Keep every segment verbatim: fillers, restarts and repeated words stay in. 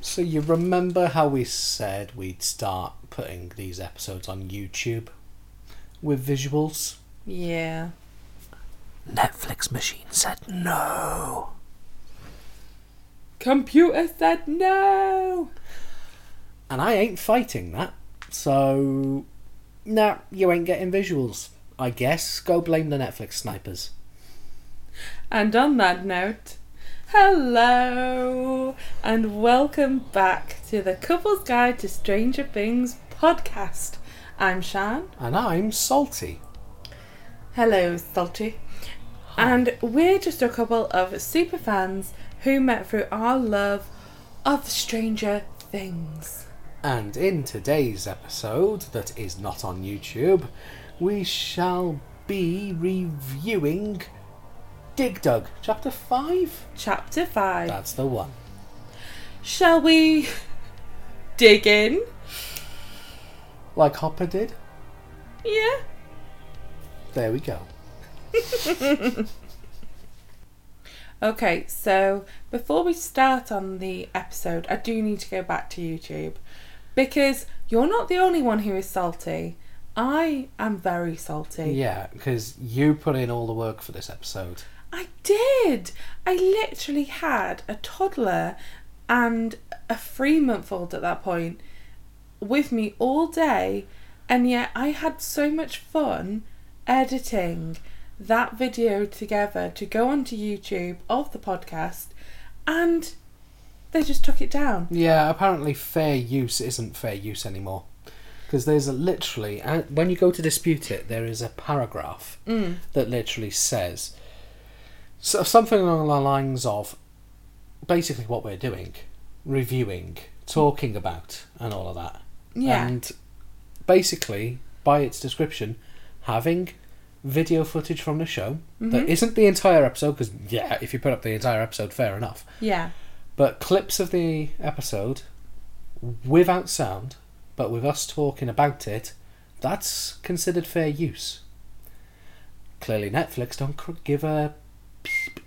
So you remember how we said we'd start putting these episodes on YouTube with visuals? Yeah. Netflix machine said no. Computer said no. And I ain't fighting that. So, nah, you ain't getting visuals. I guess go blame the Netflix snipers. And on that note, hello and welcome back to the Couple's Guide to Stranger Things podcast. I'm Shan. And I'm Salty. Hello, Salty. Hi. And we're just a couple of super fans who met through our love of Stranger Things. And in today's episode, that is not on YouTube, we shall be reviewing Dig Dug, Chapter five? Chapter five. That's the one. Shall we dig in? Like Hopper did? Yeah. There we go. Okay, so before we start on the episode, I do need to go back to YouTube. Because you're not the only one who is salty. I am very salty. Yeah, because you put in all the work for this episode. I did. I literally had a toddler and a three-month-old at that point with me all day, and yet I had so much fun editing that video together to go onto YouTube of the podcast, and they just took it down. Yeah, apparently fair use isn't fair use anymore. Because there's a literally, when you go to dispute it, there is a paragraph mm. that literally says so something along the lines of basically what we're doing, reviewing, talking about, and all of that. Yeah. And basically, by its description, having video footage from the show mm-hmm. that isn't the entire episode, because yeah, if you put up the entire episode, fair enough. Yeah. But clips of the episode without sound, but with us talking about it, that's considered fair use. Clearly Netflix don't give a peep.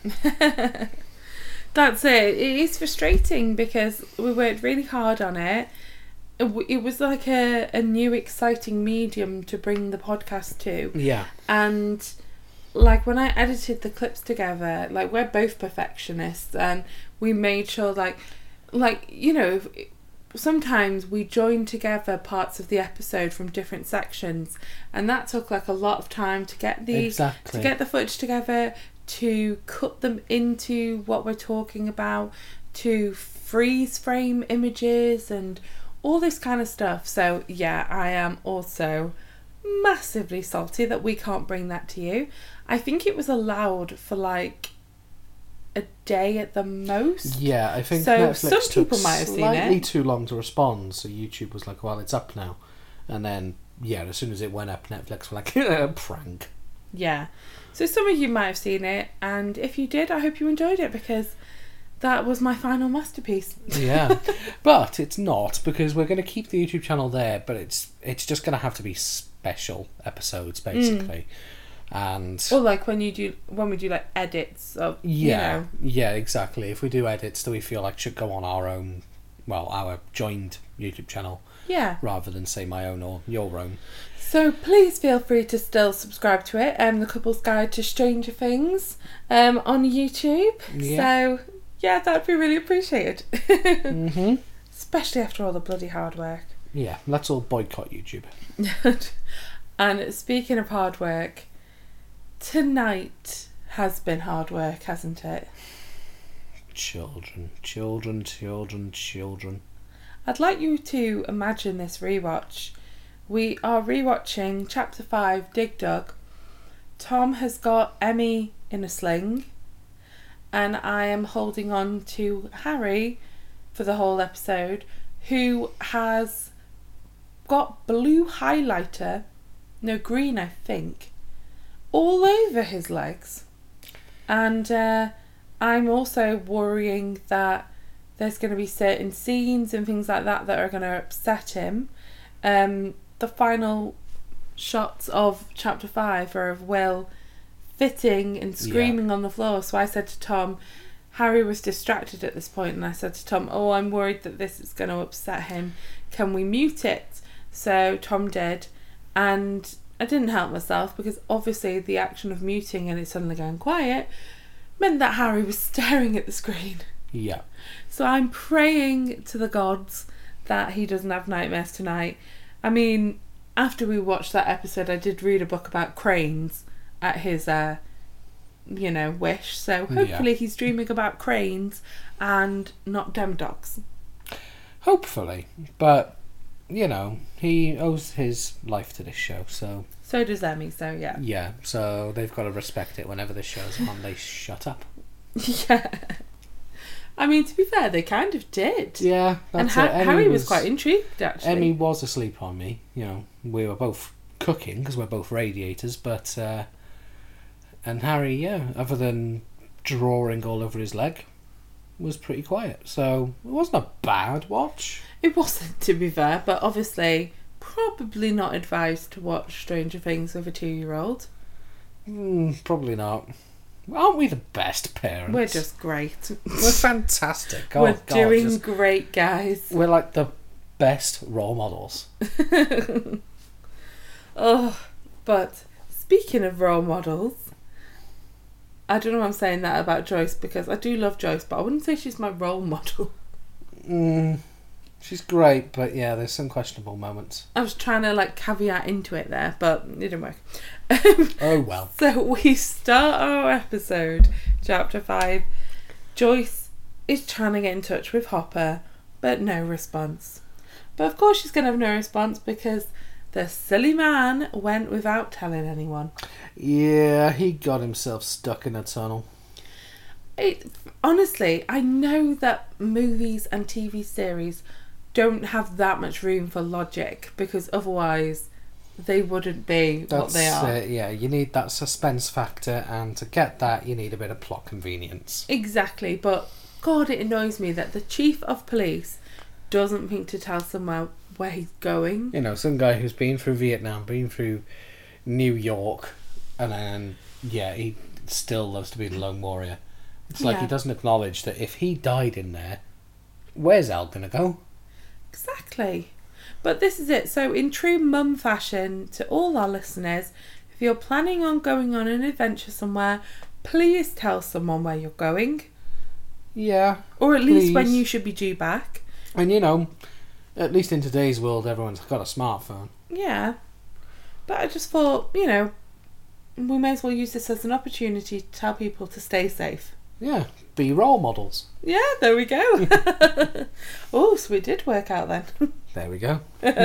That's it. It is frustrating because we worked really hard on it. It was like a, a new exciting medium to bring the podcast to. Yeah. And like when I edited the clips together, like we're both perfectionists and we made sure like, like, you know, if, sometimes we join together parts of the episode from different sections, and that took like a lot of time to get the exactly. to get the footage together, to cut them into what we're talking about, to freeze frame images and all this kind of stuff. So yeah, I am also massively salty that we can't bring that to you. I think it was allowed for like a day at the most. Yeah, I think so Netflix some people took might have slightly seen it. too long to respond, so YouTube was like, well, it's up now. And then, yeah, as soon as it went up, Netflix were like, prank. Yeah. So some of you might have seen it, and if you did, I hope you enjoyed it, because that was my final masterpiece. Yeah. But it's not, because we're going to keep the YouTube channel there, but it's it's just going to have to be special episodes, basically. Mm. And or like when you do when we do like edits of yeah you know. yeah exactly if we do edits that we feel like should go on our own, well, our joined YouTube channel, yeah rather than say my own or your own. So please feel free to still subscribe to it, um the Couple's Guide to Stranger Things um on YouTube. Yeah. So yeah, that'd be really appreciated. Mm-hmm. Especially after all the bloody hard work. Yeah, let's all boycott YouTube. And speaking of hard work, tonight has been hard work, hasn't it? Children, children, children, children. I'd like you to imagine this rewatch. We are rewatching Chapter five, Dig Dug. Tom has got Emmy in a sling, and I am holding on to Harry for the whole episode, who has got blue highlighter, no, green I think, all over his legs. And uh, I'm also worrying that there's going to be certain scenes and things like that that are going to upset him. Um, the final shots of chapter five are of Will fitting and screaming yeah. on the floor. So I said to Tom, Harry was distracted at this point, and I said to Tom, oh, I'm worried that this is going to upset him. Can we mute it? So Tom did, and I didn't help myself because obviously the action of muting and it suddenly going quiet meant that Harry was staring at the screen. Yeah. So I'm praying to the gods that he doesn't have nightmares tonight. I mean, after we watched that episode, I did read a book about cranes at his, uh, you know, wish. So hopefully Yeah. he's dreaming about cranes and not Demdogs. Hopefully. But, you know, he owes his life to this show, so... So does Emmy, so yeah. Yeah, so they've got to respect it whenever this show's on. They shut up. Yeah. I mean, to be fair, they kind of did. Yeah, and that's ha- it. Emmy Harry was, was quite intrigued, actually. Emmy was asleep on me. You know, we were both cooking because we're both radiators, but... Uh, and Harry, yeah, other than drawing all over his leg, was pretty quiet. So it wasn't a bad watch. It wasn't, to be fair, but obviously probably not advised to watch Stranger Things with a two-year-old. Mm, probably not. Aren't we the best parents? We're just great. We're fantastic. Oh, We're God, doing just- great, guys. We're like the best role models. Oh, but speaking of role models, I don't know why I'm saying that about Joyce, because I do love Joyce, but I wouldn't say she's my role model. Mm, she's great, but yeah, there's some questionable moments. I was trying to like caveat into it there, but it didn't work. Oh well. So we start our episode, chapter five. Joyce is trying to get in touch with Hopper, but no response. But of course she's going to have no response because the silly man went without telling anyone. Yeah, he got himself stuck in a tunnel. It, honestly, I know that movies and T V series don't have that much room for logic because otherwise they wouldn't be That's what they are. it, yeah, you need that suspense factor, and to get that, you need a bit of plot convenience. Exactly, but God, it annoys me that the chief of police doesn't think to tell someone where he's going. You know, some guy who's been through Vietnam, been through New York, and then, yeah, he still loves to be the lone warrior. It's like Yeah. he doesn't acknowledge that if he died in there, where's Al gonna go? Exactly. But this is it. So in true mum fashion, to all our listeners, if you're planning on going on an adventure somewhere, please tell someone where you're going. Yeah. Or at least when please. you should be due back. And you know, at least in today's world, everyone's got a smartphone. Yeah. But I just thought, you know, we may as well use this as an opportunity to tell people to stay safe. Yeah, be role models. Yeah, there we go. Oh, so it did work out then. There we go.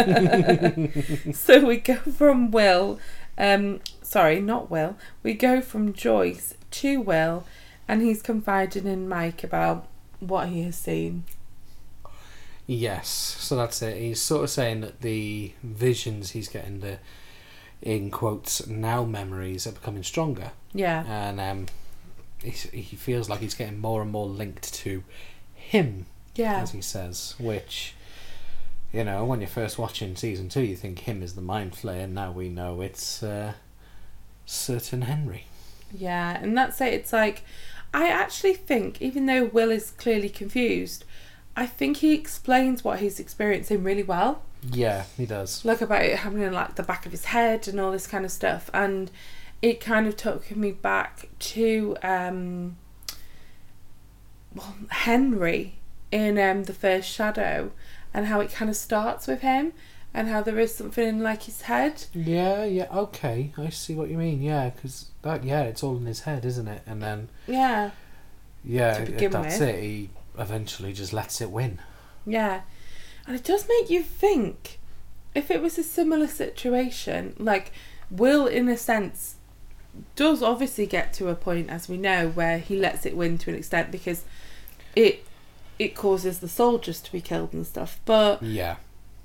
So we go from Will, um, sorry, not Will. We go from Joyce to Will, and he's confiding in Mike about what he has seen. Yes, so that's it. He's sort of saying that the visions he's getting, the in quotes now memories, are becoming stronger, Yeah, and um, he's, he feels like he's getting more and more linked to him, yeah, as he says. Which, you know, when you're first watching season two, you think him is the mind flayer. Now we know it's uh, certain Henry. yeah. And that's it. It's like, I actually think, even though Will is clearly confused, I think he explains what he's experiencing really well. Yeah, he does. Like about it happening in like the back of his head and all this kind of stuff, and it kind of took me back to um well, Henry in um the first Shadow, and how it kind of starts with him and how there is something in like his head. Yeah, yeah, okay, I see what you mean. Yeah, because that, yeah, it's all in his head, isn't it? And then, Yeah, yeah, To begin that's with. it. He eventually just lets it win. yeah. And it does make you think, if it was a similar situation, like Will in a sense does obviously get to a point, as we know, where he lets it win to an extent because it it causes the soldiers to be killed and stuff. But Yeah.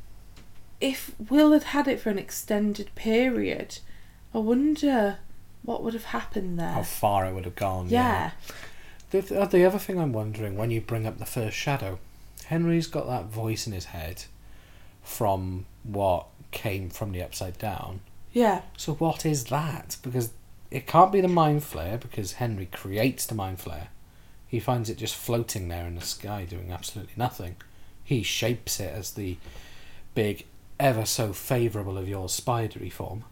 if Will had had it for an extended period, I wonder what would have happened there. How far it would have gone. yeah. The, th- the other thing I'm wondering, when you bring up the first Shadow, Henry's got that voice in his head from what came from the Upside Down. Yeah. So what is that? Because it can't be the Mind Flayer, because Henry creates the Mind Flayer. He finds it just floating there in the sky, doing absolutely nothing. He shapes it as the big, ever so favourable of yours spidery form.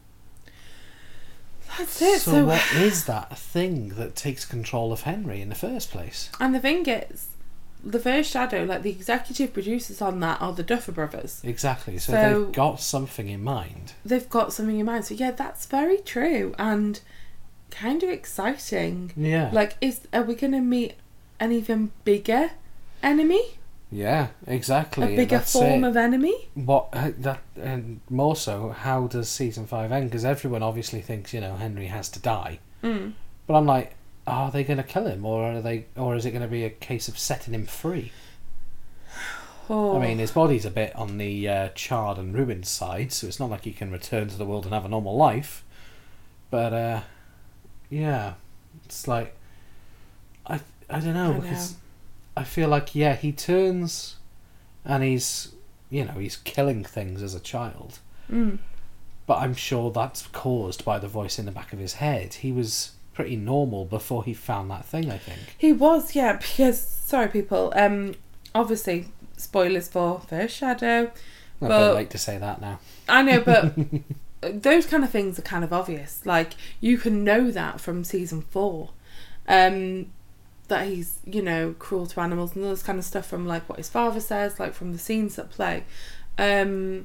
That's it. So, So, what is that thing that takes control of Henry in the first place? and the thing is, the first Shadow, like the executive producers on that are the Duffer Brothers. Exactly. So, So- they've got something in mind. They've got something in mind. So yeah, that's very true and kind of exciting. Yeah. Like, is are we going to meet an even bigger enemy? Yeah, exactly. A bigger That's form it. of enemy? What uh, that and more so, how does season five end? Because everyone obviously thinks, you know, Henry has to die. Mm. But I'm like, are they going to kill him, or are they, or is it going to be a case of setting him free? Oh. I mean, his body's a bit on the uh, charred and ruined side, so it's not like he can return to the world and have a normal life. But uh, yeah, it's like I I don't know I because know. I feel like yeah he turns and he's you know he's killing things as a child, Mm. but I'm sure that's caused by the voice in the back of his head. He was pretty normal before he found that thing, I think. He was, yeah, because sorry people, um obviously spoilers for First Shadow. A But- bit late to say that now. I know, but those kind of things are kind of obvious. Like, you can know that from season four. Um that he's, you know, cruel to animals and all this kind of stuff from like what his father says, like from the scenes that play. Um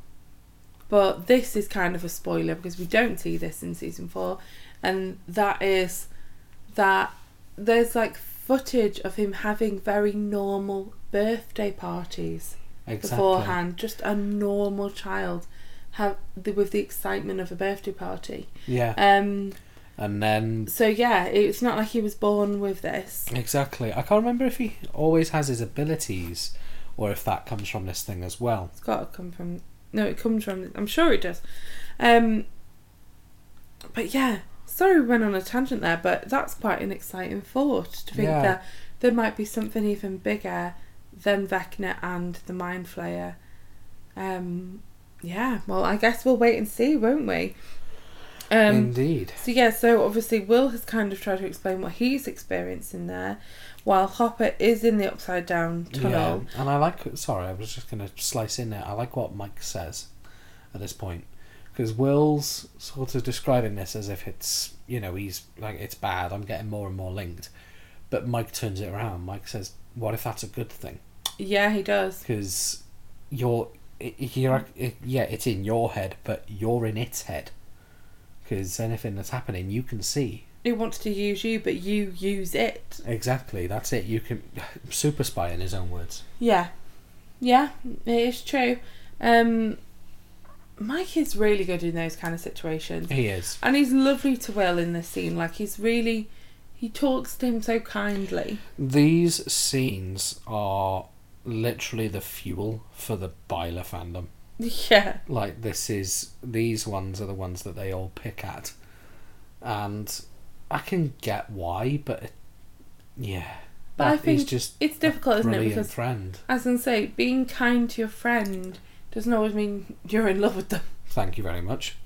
but this is kind of a spoiler because we don't see this in season four, and that is that there's like footage of him having very normal birthday parties Exactly. beforehand, just a normal child have the, with the excitement of a birthday party. Yeah. Um And then so yeah, it's not like he was born with this. exactly. I can't remember if he always has his abilities or if that comes from this thing as well. It's got to come from, no, it comes from, I'm sure it does. Um but yeah, sorry we went on a tangent there, but that's quite an exciting thought to think Yeah. that there might be something even bigger than Vecna and the Mind Flayer. Um yeah, well, I guess we'll wait and see, won't we? Um Indeed. So yeah, so obviously Will has kind of tried to explain what he's experiencing there, while Hopper is in the upside down tunnel. Yeah. And I like, sorry, I was just going to slice in there. I like what Mike says at this point. Because Will's sort of describing this as if it's, you know, he's like, it's bad, I'm getting more and more linked. But Mike turns it around. Mike says, what if that's a good thing? Yeah, he does. Because you're, you're, yeah, it's in your head, but you're in its head. Because anything that's happening, you can see. It wants to use you, but you use it. Exactly, that's it. You can super spy in his own words. Yeah. Yeah, it is true. Um, Mike is really good in those kind of situations. He is. And he's lovely to Will in this scene. Like, he's really... He talks to him so kindly. These scenes are literally the fuel for the Byler fandom. Yeah. Like, this is... These ones are the ones that they all pick at. And I can get why, but... It, yeah. But I That is think just it's difficult, a isn't it? brilliant Because, friend. as I say, being kind to your friend doesn't always mean you're in love with them. Thank you very much.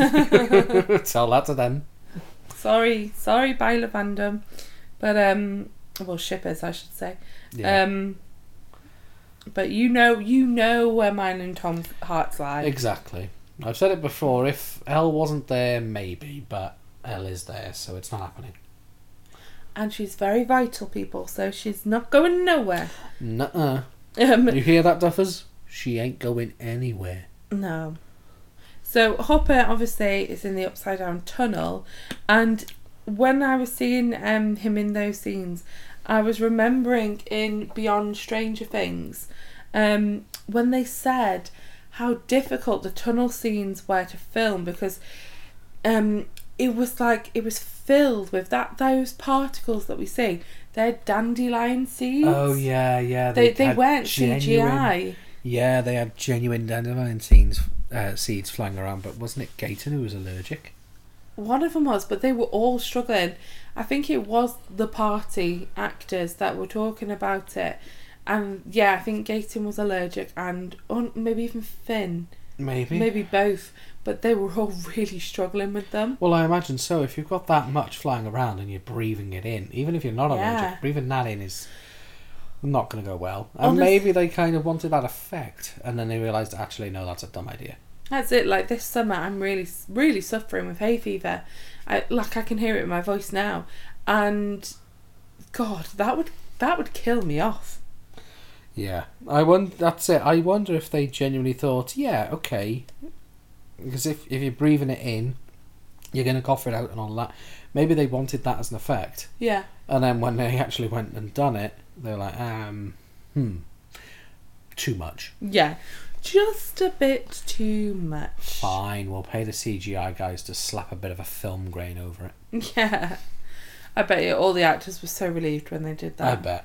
Tell that to them. Sorry, sorry, Byler fandom. But, um... Well, shippers, I should say. Yeah. Um... But you know, you know where mine and Tom's hearts lie. Exactly. I've said it before, if Elle wasn't there, maybe, but Elle is there, so it's not happening. And she's very vital, people, so she's not going nowhere. Nuh-uh. Um, You hear that, Duffers? She ain't going anywhere. no. So Hopper obviously is in the upside down tunnel, and when I was seeing um, him in those scenes, I was remembering in Beyond Stranger Things, um, when they said how difficult the tunnel scenes were to film because um, it was like it was filled with that those particles that we see. They're dandelion seeds. Oh, yeah, yeah. They they had weren't C G I. genuine- Yeah, they had genuine dandelion seeds, uh, seeds flying around, but wasn't it Gaten who was allergic? One of them was, but they were all struggling. I think it was the party actors that were talking about it. And yeah, I think Gaten was allergic and or maybe even Finn. Maybe. Maybe both. But they were all really struggling with them. Well, I imagine so. If you've got that much flying around and you're breathing it in, even if you're not Yeah. allergic, breathing that in is not going to go well. And Honest- maybe they kind of wanted that effect, and then they realised, actually, no, that's a dumb idea. That's it. Like this summer, I'm really, really suffering with hay fever. I like I can hear it in my voice now, and God, that would that would kill me off. Yeah, I wonder. That's it. I wonder if they genuinely thought, yeah, okay, because if if you're breathing it in, you're going to cough it out and all that. Maybe they wanted that as an effect, Yeah. and then when they actually went and done it, they're like, um, hmm, too much. Yeah. Just a bit too much. Fine, we'll pay the C G I guys to slap a bit of a film grain over it. Yeah. I bet you all the actors were so relieved when they did that. I bet.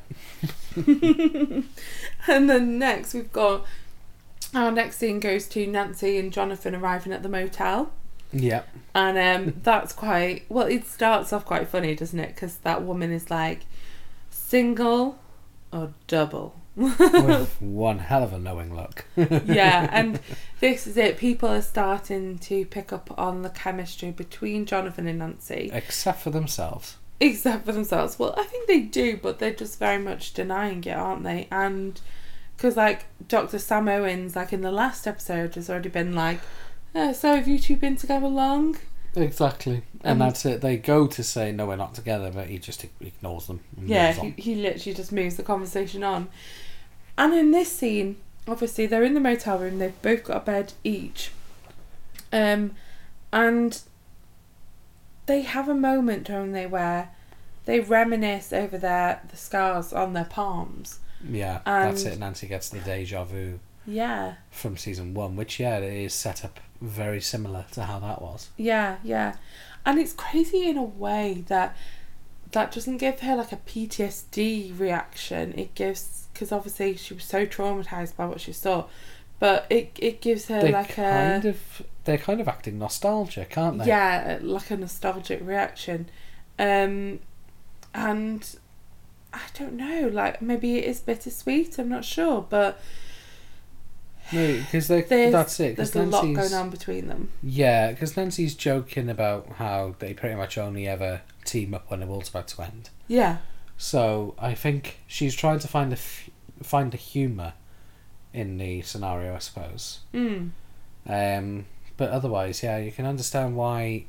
And then next we've got our next scene goes to Nancy and Jonathan arriving at the motel. Yep. And um, that's quite, well, it starts off quite funny, doesn't it? Because that woman is like, single or double. With one hell of a knowing look. Yeah, and this is it. People are starting to pick up on the chemistry between Jonathan and Nancy. Except for themselves. Except for themselves. Well, I think they do, but they're just very much denying it, aren't they? And because, like, Doctor Sam Owens, like in the last episode, has already been like, oh, so have you two been together long? Exactly. And Um, that's it. They go to say, no, we're not together, but he just ignores them. And Yeah, moves he, on. he literally just moves the conversation on. And in this scene, obviously, they're in the motel room. They've both got a bed each. Um, and they have a moment, don't they, where they reminisce over their the scars on their palms. Yeah, And- that's it. Nancy gets the deja vu Yeah, from season one, which, yeah, it is set up very similar to how that was. yeah, yeah. And it's crazy in a way that that doesn't give her like a P T S D reaction. It gives, because obviously she was so traumatised by what she saw, but it it gives her They like kind a... of, they're kind of acting nostalgic, aren't they? Yeah, like a nostalgic reaction. Um, and I don't know, like maybe it is bittersweet, I'm not sure, but No, because they there's, that's it. there's Because a lot Nancy's going on between them. yeah, because Nancy's joking about how they pretty much only ever team up when the world's about to end. Yeah, So I think she's trying to find a f- find a humour in the scenario, I suppose. mm. Um, but otherwise, yeah, you can understand why.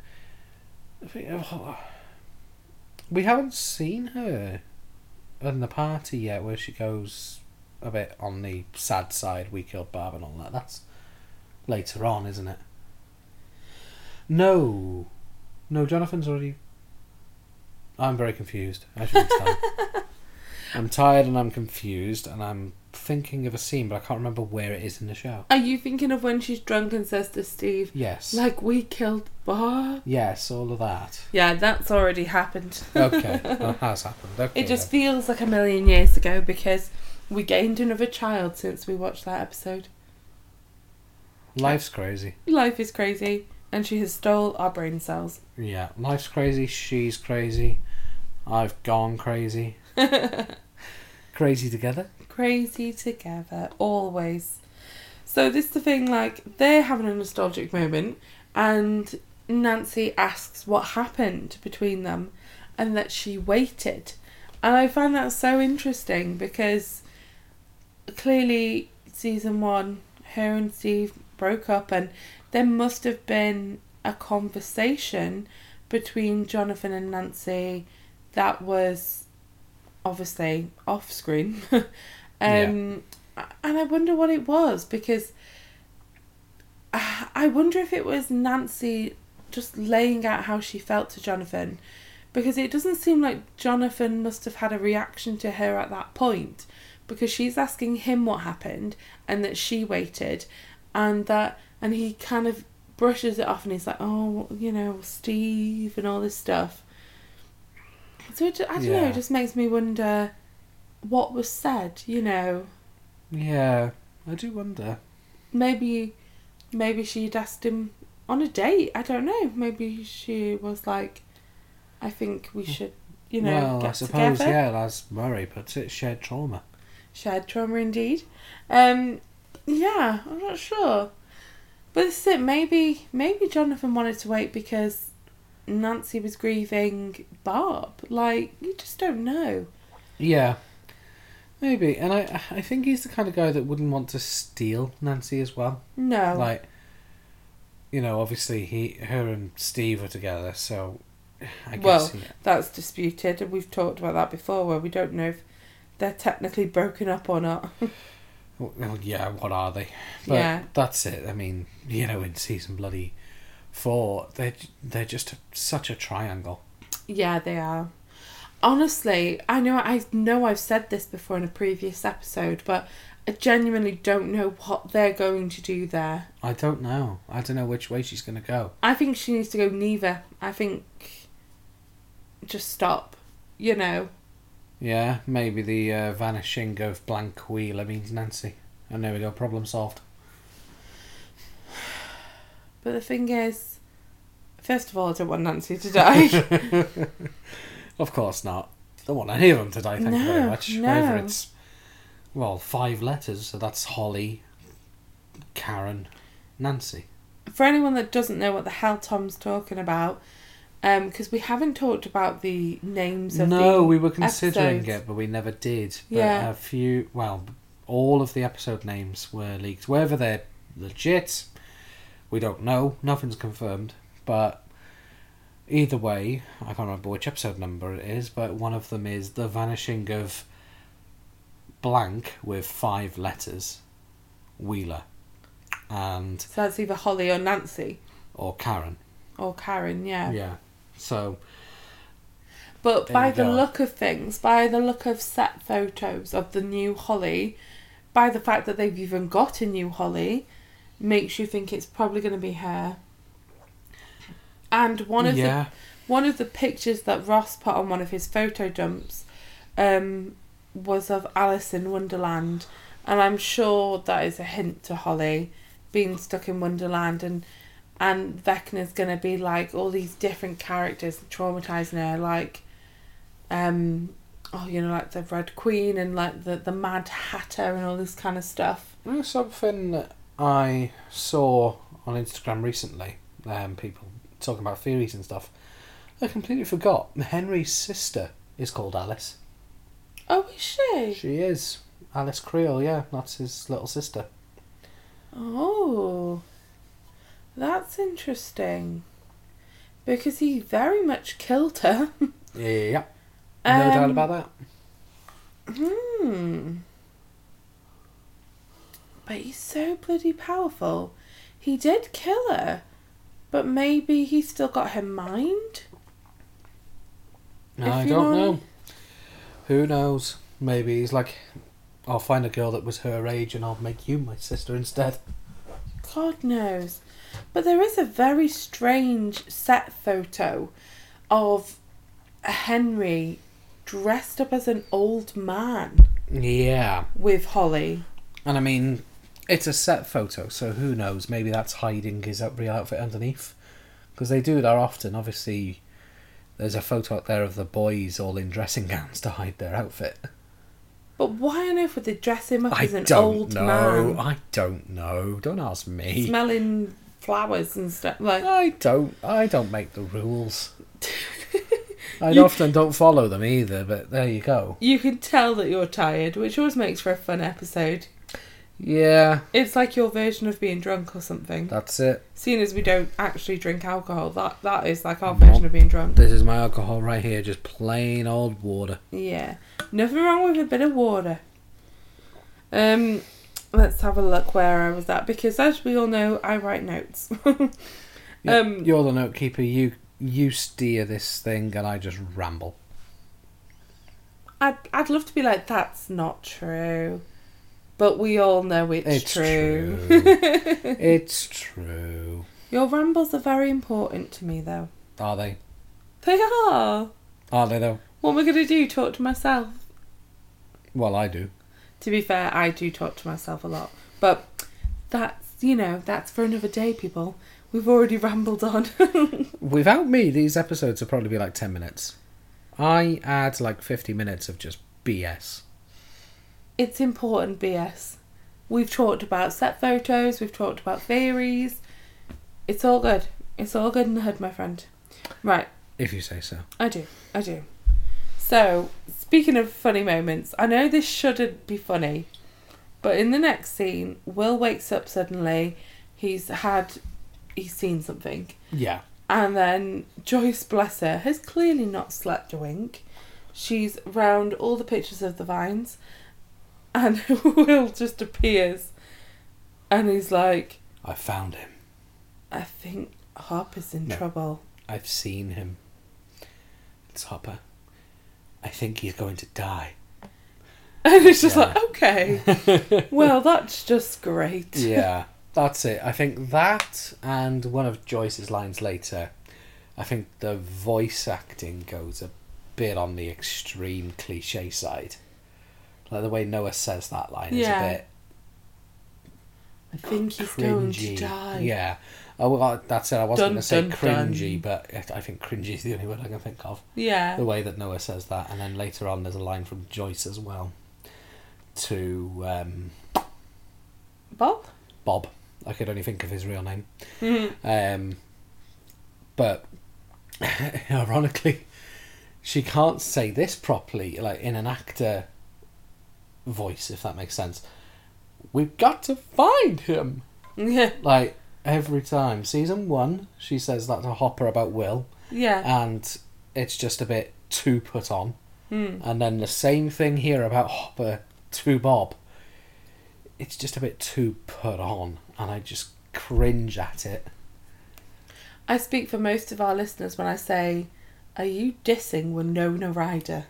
We haven't seen her in the party yet, where she goes a bit on the sad side. We killed Barb and all that. That's later on, isn't it? No, no. Jonathan's already. I'm very confused. I shouldn't tell. I'm tired and I'm confused, and I'm thinking of a scene, but I can't remember where it is in the show. Are you thinking of when she's drunk and says to Steve, Yes. like, we killed Bob? Yes, all of that. Yeah, that's already happened. Okay, that has happened. Okay, It just then. feels like a million years ago because we gained another child since we watched that episode. Life's crazy. Life is crazy, and she has stole our brain cells. Yeah, life's crazy. She's crazy. I've gone crazy. Crazy together. Crazy together, always. So this is the thing, like, they're having a nostalgic moment, and Nancy asks what happened between them, and that she waited. And I find that so interesting because clearly season one, her and Steve broke up, and there must have been a conversation between Jonathan and Nancy that was obviously off screen. um, And I wonder what it was, because I wonder if it was Nancy just laying out how she felt to Jonathan, because it doesn't seem like Jonathan must have had a reaction to her at that point, because she's asking him what happened and that she waited, and that and he kind of brushes it off and he's like, oh, you know, Steve and all this stuff. So it, I don't know, Yeah. it just makes me wonder what was said, you know. Yeah, I do wonder. Maybe maybe she'd asked him on a date, I don't know. Maybe she was like, I think we should, you know, well, get I suppose, together. yeah, as Murray puts it, shared trauma. Shared trauma indeed. Um, yeah, I'm not sure. But this is it. Maybe, maybe Jonathan wanted to wait because Nancy was grieving Barb. Like, you just don't know. Yeah. Maybe. And I I think he's the kind of guy that wouldn't want to steal Nancy as well. No. Like, you know, obviously he, her and Steve are together, so I guess... Well, he, that's disputed, and we've talked about that before, where we don't know if they're technically broken up or not. well, yeah, what are they? But yeah. that's it. I mean, you know, in season bloody four, they're, they're just a, such a triangle. Yeah, they are. Honestly, I know I know I've said this before in a previous episode, but I genuinely don't know what they're going to do there. I don't know. I don't know which way she's going to go. I think she needs to go neither. I think just stop, you know. Yeah, maybe the uh, vanishing of blank Wheeler means Nancy. And there we go, problem solved. But the thing is, first of all, I don't want Nancy to die. Of course not. Don't want any of them to die, thank no, you very much. No. Whether it's, well, five letters, so that's Holly, Karen, Nancy. For anyone that doesn't know what the hell Tom's talking about, because um, we haven't talked about the names of no, the No, we were considering episodes. it, but we never did. But Yeah. a few, well, all of the episode names were leaked. Whether they're legit, we don't know. Nothing's confirmed. But either way, I can't remember which episode number it is, but one of them is The Vanishing of blank with five letters, Wheeler. And So that's either Holly or Nancy. Or Karen. Or Karen, yeah. Yeah. So... But there by you the go. look of things, by the look of set photos of the new Holly, by the fact that they've even got a new Holly, makes you think it's probably going to be her. And one of yeah. the one of the pictures that Ross put on one of his photo dumps um, was of Alice in Wonderland, and I'm sure that is a hint to Holly being stuck in Wonderland, and and Vecna's going to be like all these different characters traumatising her, like um oh you know like the Red Queen and like the the Mad Hatter and all this kind of stuff. Well, something that I saw on Instagram recently, um, people talking about theories and stuff. I completely forgot. Henry's sister is called Alice. Oh, is she? She is. Alice Creole, yeah. That's his little sister. Oh, that's interesting. Because he very much killed her. Yeah. No Um, doubt about that. Hmm. But he's so bloody powerful. He did kill her, but maybe he's still got her mind? I If you don't know- know. Who knows? Maybe he's like, I'll find a girl that was her age and I'll make you my sister instead. God knows. But there is a very strange set photo of Henry dressed up as an old man Yeah. with Holly. And I mean, it's a set photo, so who knows? Maybe that's hiding his real outfit underneath. Because they do that often. Obviously, there's a photo out there of the boys all in dressing gowns to hide their outfit. But why on earth would they dress him up I as an don't old know. man? I don't know. Don't ask me. Smelling flowers and stuff. Like, I don't. I don't make the rules. I You- often don't follow them either, but there you go. you can tell that you're tired, which always makes for a fun episode. Yeah, It's like your version of being drunk or something. that's it. Seeing as we don't actually drink alcohol, that that is like our No. version of being drunk. This is my alcohol right here, just plain old water. Yeah. Nothing wrong with a bit of water. Um, let's have a look where I was at, because as we all know, I write notes. Yeah, Um, you're the note keeper. You you steer this thing, and I just ramble. I'd I'd love to be like, that's not true. But we all know it's, It's true. true. It's true. Your rambles are very important to me, though. Are they? They are. Are they though? What am I going to do? Talk to myself? Well, I do. To be fair, I do talk to myself a lot. But that's, you know, that's for another day, people. We've already rambled on. Without me, these episodes would probably be like ten minutes. I add like fifty minutes of just B S. It's important, B S. We've talked about set photos. We've talked about theories. It's all good. It's all good in the hood, my friend. Right. If you say so. I do. I do. So, speaking of funny moments, I know this shouldn't be funny, but in the next scene, Will wakes up suddenly. He's had... He's seen something. Yeah. And then Joyce, bless her, has clearly not slept a wink. She's round all the pictures of the vines. And Will just appears. And he's like... I found him. I think Hopper's in No. trouble. I've seen him. It's Hopper. I think he's going to die. And it's just Yeah. like, okay. Well, that's just great. Yeah, that's it. I think that and one of Joyce's lines later, I think the voice acting goes a bit on the extreme cliche side. Like the way Noah says that line Yeah. is a bit I think he's going to cringy. die. Yeah. Oh, well, that's it. I wasn't Dun, going to say dun, cringy, dun. but I think cringy is the only word I can think of. Yeah. The way that Noah says that. And then later on there's a line from Joyce as well to um, Bob? Bob. I could only think of his real name. Mhm. Um, but ironically, she can't say this properly, like in an actor voice, if that makes sense. We've got to find him. Yeah. Like every time. Season one, she says that to Hopper about Will, Yeah. and it's just a bit too put on. Mm. And then the same thing here about Hopper to Bob. It's just a bit too put on, and I just cringe at it. I speak for most of our listeners when I say, are you dissing Winona Ryder?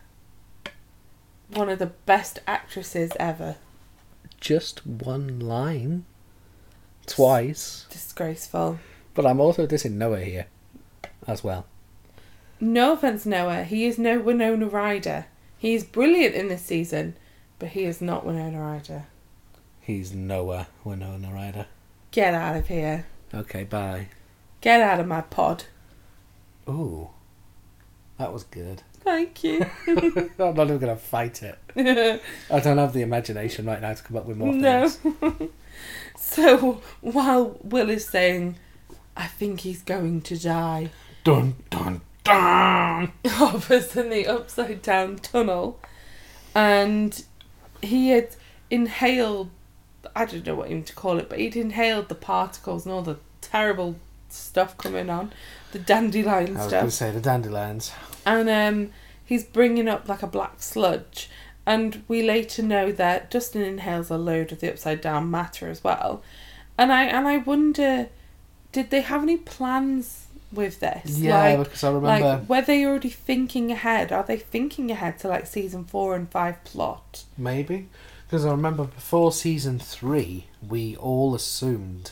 One of the best actresses ever. Just one line. Twice. Disgraceful. But I'm also dissing Noah here as well. No offence, Noah. He is no Winona Ryder. He is brilliant in this season, but he is not Winona Ryder. He's Noah Winona Ryder. Get out of here. Okay, bye. Get out of my pod. Ooh. That was good. Thank you. I'm not even going to fight it. I don't have the imagination right now to come up with more No. things. So, while Will is saying, I think he's going to die, Dun, dun, dun! Hopper's in the upside down tunnel, and he had inhaled, I don't know what even to call it, but he'd inhaled the particles and all the terrible stuff coming on, the dandelion I was going to stuff, say the dandelions. and um, he's bringing up like a black sludge, and we later know that Dustin inhales a load of the upside down matter as well, and I and I wonder, did they have any plans with this? Yeah, like, because I remember... like, were they already thinking ahead? Are they thinking ahead to like season four and five plot? Maybe. Because I remember before season three, we all assumed,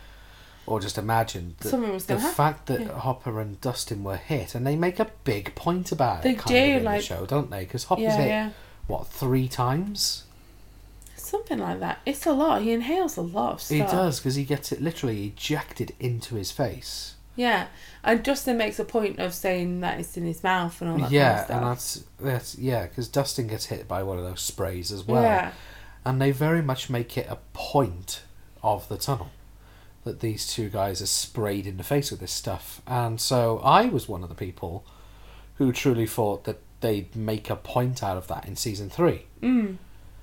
or just imagined, that Something was the going to happen. fact that Yeah. Hopper and Dustin were hit, and they make a big point about They it kind do, of in like- the show, don't they? Because Hopper's Yeah, hit, yeah. what, three times? Something like that. It's a lot. He inhales a lot of stuff. He does, because he gets it literally ejected into his face. Yeah. And Dustin makes a point of saying that it's in his mouth and all that Yeah, kind and of stuff. that's, that's yeah, because Dustin gets hit by one of those sprays as well. Yeah. And they very much make it a point of the tunnel that these two guys are sprayed in the face with this stuff. And so I was one of the people who truly thought that they'd make a point out of that in season three. Mm.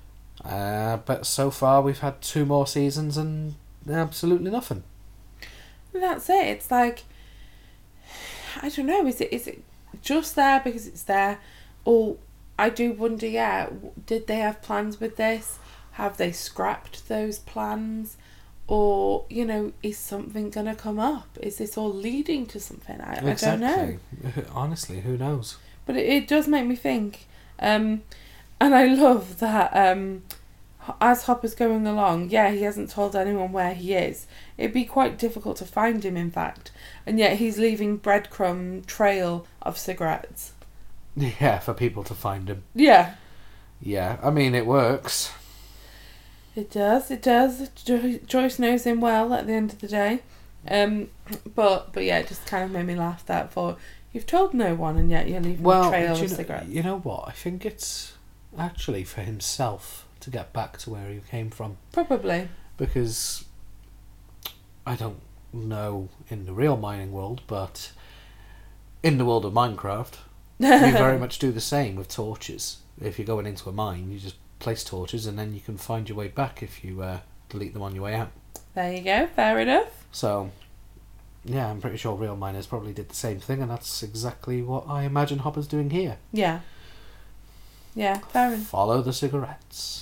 Uh, but so far we've had two more seasons and absolutely nothing. And that's it. It's like, I don't know, is it is it just there because it's there? Or I do wonder, yeah, w- did they have plans with this? Have they scrapped those plans? Or, you know, is something going to come up? Is this all leading to something? I, I don't know. Honestly, who knows? But it, it does make me think. Um, and I love that um, H- as Hopper's going along, yeah, he hasn't told anyone where he is. It'd be quite difficult to find him, in fact. And yet he's leaving breadcrumb trail of cigarettes. Yeah, for people to find him. Yeah, Yeah, I mean, it works. it does, it does. Jo- Joyce knows him well at the end of the day. Um, but, but yeah, it just kind of made me laugh that for, you've told no one and yet you're leaving Well, a trail do you of know, cigarettes. you know what? I think it's actually for himself to get back to where he came from. Probably. Because I don't know in the real mining world, but in the world of Minecraft, you very much do the same with torches. If you're going into a mine, you just place torches and then you can find your way back if you uh, delete them on your way out. There you go, fair enough. So, yeah, I'm pretty sure real miners probably did the same thing, and that's exactly what I imagine Hopper's doing here. Yeah. Yeah, fair enough. Follow the cigarettes.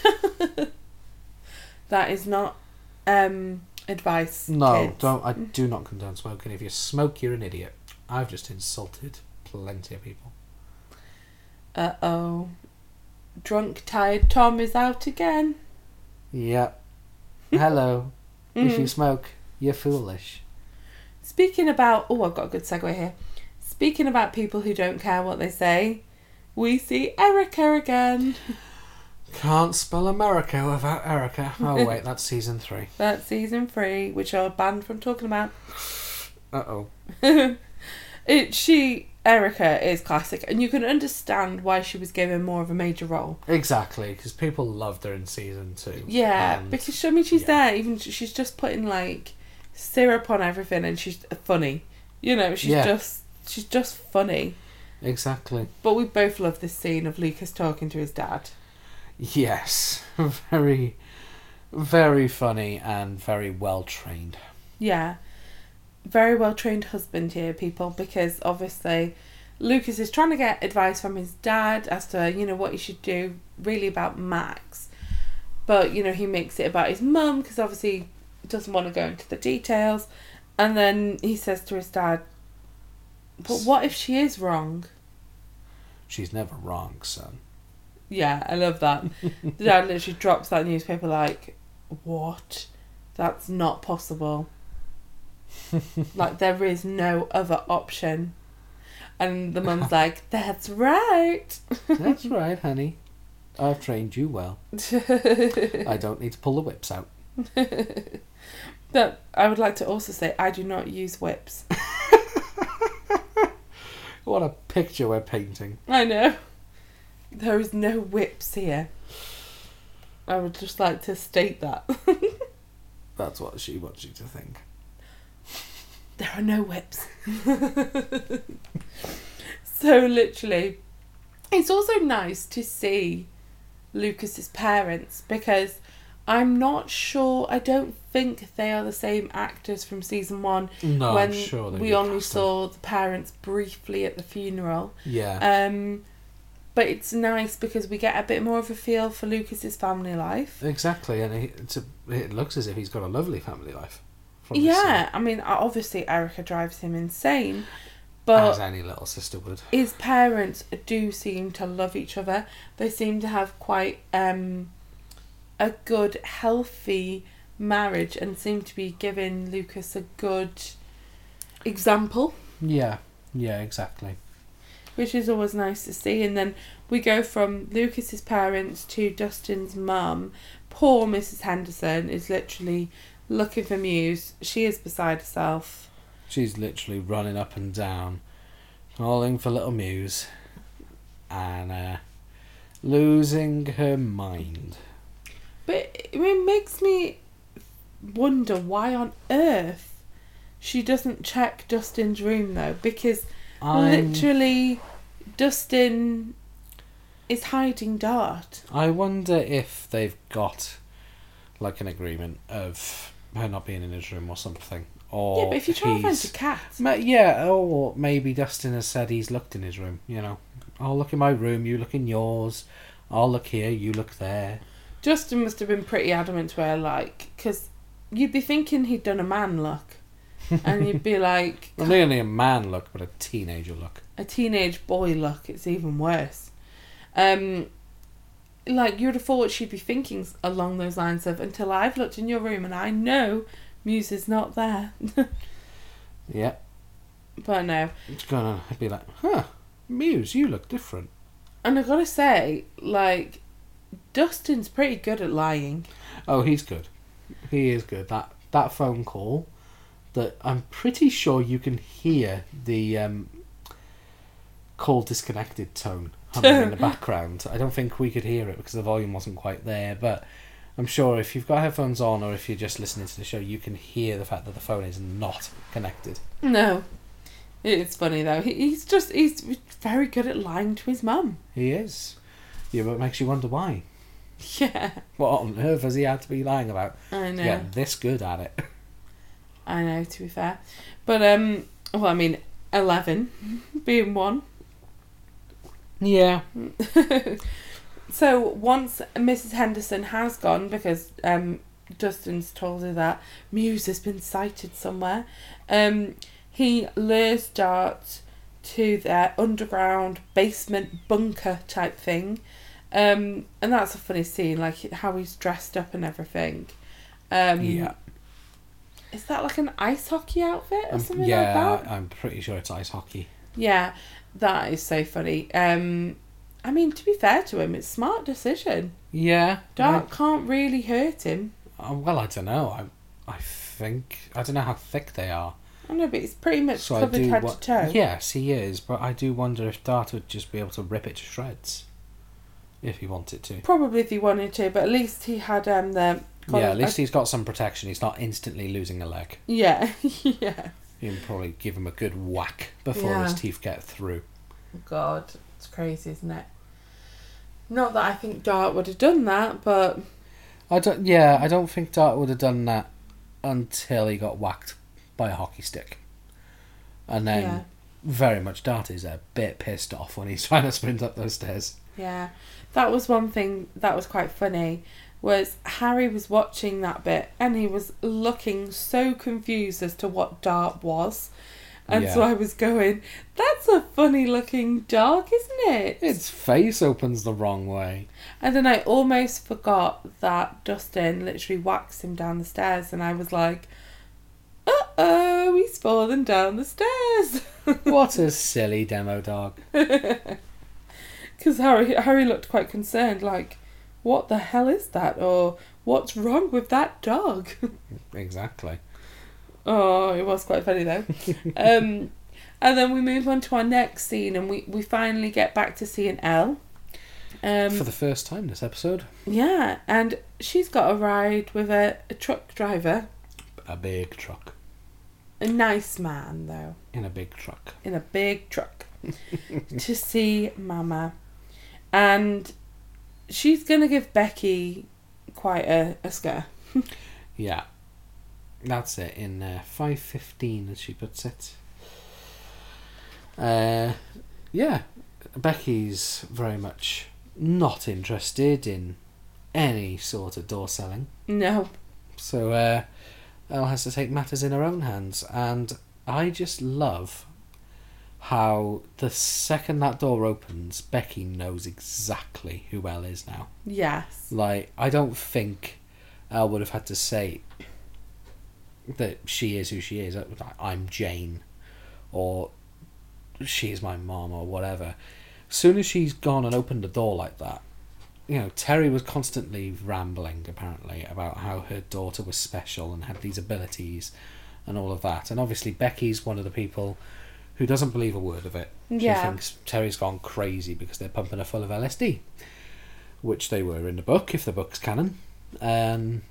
That is not um, advice. No, kids. don't. I do not condone smoking. If you smoke, you're an idiot. I've just insulted plenty of people. Uh oh. Drunk, tired Tom is out again. Yeah. Hello. If you Mm. smoke, you're foolish. Speaking about... Oh, I've got a good segue here. Speaking about people who don't care what they say, we see Erica again. Can't spell America without Erica. Oh, wait, that's season three. That's season three, which I'm banned from talking about. Uh-oh. it She, Erica, is classic, and you can understand why she was given more of a major role. Exactly, because people loved her in season two. Yeah, and because I mean, she's yeah. there, even she's just putting like syrup on everything, and she's funny. You know, she's Yeah. just she's just funny. Exactly. But we both love this scene of Lucas talking to his dad. Yes. Very, very funny and very well trained. Yeah, very well trained husband here, people, because obviously Lucas is trying to get advice from his dad as to, you know, what he should do really about Max. But, you know, he makes it about his mum because obviously he doesn't want to go into the details. And then he says to his dad, but what if she is wrong? She's never wrong, son. Yeah, I love that. The dad literally drops that newspaper like, what? That's not possible. Like, there is no other option. And the mum's like, that's right. That's right, honey. I've trained you well. I don't need to pull the whips out. But I would like to also say, I do not use whips. What a picture we're painting. I know. There is no whips here. I would just like to state that. That's what she wants you to think. There are no whips. So literally, it's also nice to see Lucas's parents because I'm not sure, I don't think they are the same actors from season one. No, when I'm sure they we only saw the parents briefly at the funeral. Yeah. Um, but it's nice because we get a bit more of a feel for Lucas's family life. Exactly, and he, it's a, it looks as if he's got a lovely family life. from this Yeah, scene. I mean, obviously Erica drives him insane, but As any little sister would. his parents do seem to love each other. They seem to have quite um, a good, healthy marriage and seem to be giving Lucas a good example, Yeah, yeah, exactly. which is always nice to see. And then we go from Lucas's parents to Dustin's mum. Poor Missus Henderson is literally looking for Muse. She is beside herself. She's literally running up and down, calling for little Muse, and uh, losing her mind. But it makes me wonder why on earth she doesn't check Dustin's room though, because I'm, literally Dustin is hiding Dart. I wonder if they've got like an agreement of her not being in his room or something. Or Yeah, but if you're trying to find he's- a cat, Ma- Yeah, or maybe Dustin has said he's looked in his room, you know. I'll look in my room, you look in yours. I'll look here, you look there. Justin must have been pretty adamant to her, like, because you'd be thinking he'd done a man look, and you'd be like, Not only a man look, but a teenager look. a teenage boy look. It's even worse. Um, like you'd have thought she'd be thinking along those lines of, until I've looked in your room and I know Muse is not there. Yeah. But no. It's gonna be like, huh, Muse, you look different. And I gotta say, like, Dustin's pretty good at lying. Oh, he's good. He is good. That that phone call, that I'm pretty sure you can hear the um, call disconnected tone humming in the background. I don't think we could hear it because the volume wasn't quite there, but I'm sure if you've got headphones on or if you're just listening to the show, you can hear the fact that the phone is not connected. No. It's funny though. He, he's just, he's very good at lying to his mum. He is. Yeah, but it makes you wonder why. Yeah. What on earth has he had to be lying about? I know. To get this good at it. I know, to be fair. But, um, well, I mean, eleven being one. Yeah. So, once Missus Henderson has gone, because um, Dustin's told her that Muse has been sighted somewhere, um, he lures Dart to their underground basement bunker type thing. Um, and that's a funny scene, like how he's dressed up and everything. Um, yeah. Is that like an ice hockey outfit or Um, something yeah, like that? I'm pretty sure it's ice hockey. Yeah, that is so funny. Um, I mean, to be fair to him, it's a smart decision. Yeah. Dart can't really hurt him. I, well, I don't know. I, I think I don't know how thick they are. I know, but he's pretty much So I covered do. head Wa- to toe. yes, he is. But I do wonder if Dart would just be able to rip it to shreds, if he wanted to. Probably if he wanted to, but at least he had um the. Yeah, at least he's got some protection. He's not instantly losing a leg. Yeah, yeah. You can probably give him a good whack before Yeah. his teeth get through. God, it's crazy, isn't it? Not that I think Dart would have done that, but I don't. Yeah, I don't think Dart would have done that until he got whacked by a hockey stick, and then yeah, very much Dart is a bit pissed off when he's trying to sprint up those stairs. yeah. That was one thing that was quite funny. Was Harry was watching that bit and he was looking so confused as to what Dart was. And Yeah. so I was going, that's a funny looking dog, isn't it? Its face opens the wrong way. And then I almost forgot that Dustin literally whacks him down the stairs and I was like, uh-oh, he's fallen down the stairs. What a silly demo dog. Because Harry, Harry looked quite concerned, like, what the hell is that? Or what's wrong with that dog? Exactly. Oh, it was quite funny though. um, and then we move on to our next scene and we, we finally get back to seeing Elle. Um, For the first time this episode. yeah, and she's got a ride with a, a truck driver. A big truck. A nice man though. In a big truck. In a big truck. To see Mama. And she's going to give Becky quite a, a scare. Yeah. That's it, in uh, five fifteen, as she puts it. Uh, yeah, Becky's very much not interested in any sort of door selling. No. So uh, Elle has to take matters in her own hands. And I just love how the second that door opens, Becky knows exactly who Elle is now. Yes. Like, I don't think Elle would have had to say that she is who she is. I'm Jane, or she is my mom, or whatever. As soon as she's gone and opened the door like that, you know, Terry was constantly rambling, apparently, about how her daughter was special and had these abilities and all of that. And obviously Becky's one of the people who doesn't believe a word of it. She Yeah. thinks Terry's gone crazy because they're pumping her full of L S D, which they were in the book, if the book's canon. Um,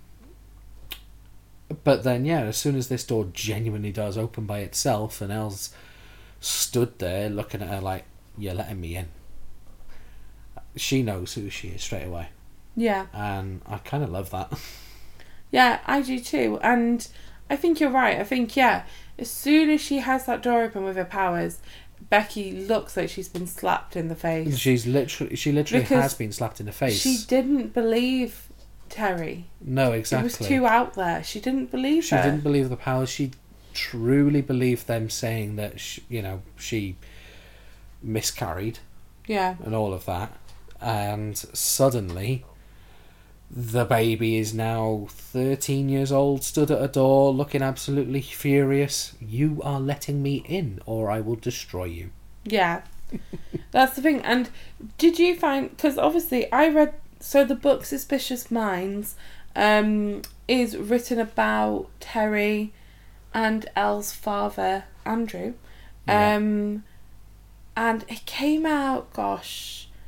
but then, yeah, as soon as this door genuinely does open by itself and Elle's stood there looking at her like, you're letting me in, she knows who she is straight away. Yeah. And I kind of love that. Yeah, I do too. And I think you're right. I think, yeah, as soon as she has that door open with her powers, Becky looks like she's been slapped in the face. She's literally, she literally Because has been slapped in the face. She didn't believe Terry. No, exactly. It was too out there. She didn't believe She her. didn't believe the powers. She truly believed them saying that, she, you know, she miscarried Yeah. and all of that. And suddenly, the baby is now thirteen years old, stood at a door, looking absolutely furious. You are letting me in, or I will destroy you. Yeah. That's the thing. And did you find... Because obviously I read... So the book Suspicious Minds um, is written about Terry and Elle's father, Andrew. Yeah. Um, and it came out, gosh,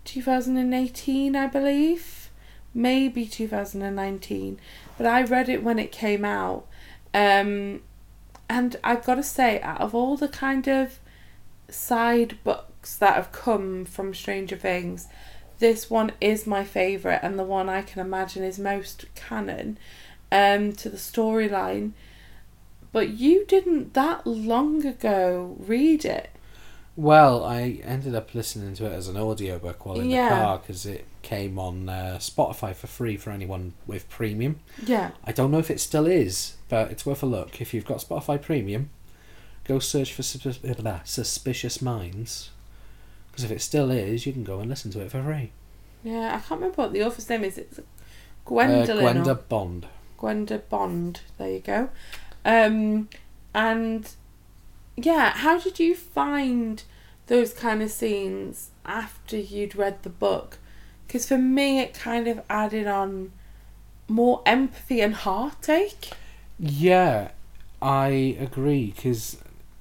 two thousand eighteen, I believe. Maybe two thousand nineteen. But I read it when it came out. Um, and I've got to say, out of all the kind of side books that have come from Stranger Things, this one is my favourite and the one I can imagine is most canon um, to the storyline. But you didn't that long ago read it. Well, I ended up listening to it as an audiobook while in Yeah. the car because it came on uh, Spotify for free for anyone with premium. Yeah. I don't know if it still is, but it's worth a look. If you've got Spotify Premium, go search for sus- uh, Suspicious Minds, because if it still is, you can go and listen to it for free. Yeah, I can't remember what the author's name is. It's Uh, Gwendolyn. Gwenda or Bond. Gwenda Bond. There you go. Um, and yeah, how did you find those kind of scenes after you'd read the book? Because for me, it kind of added on more empathy and heartache. Yeah, I agree, because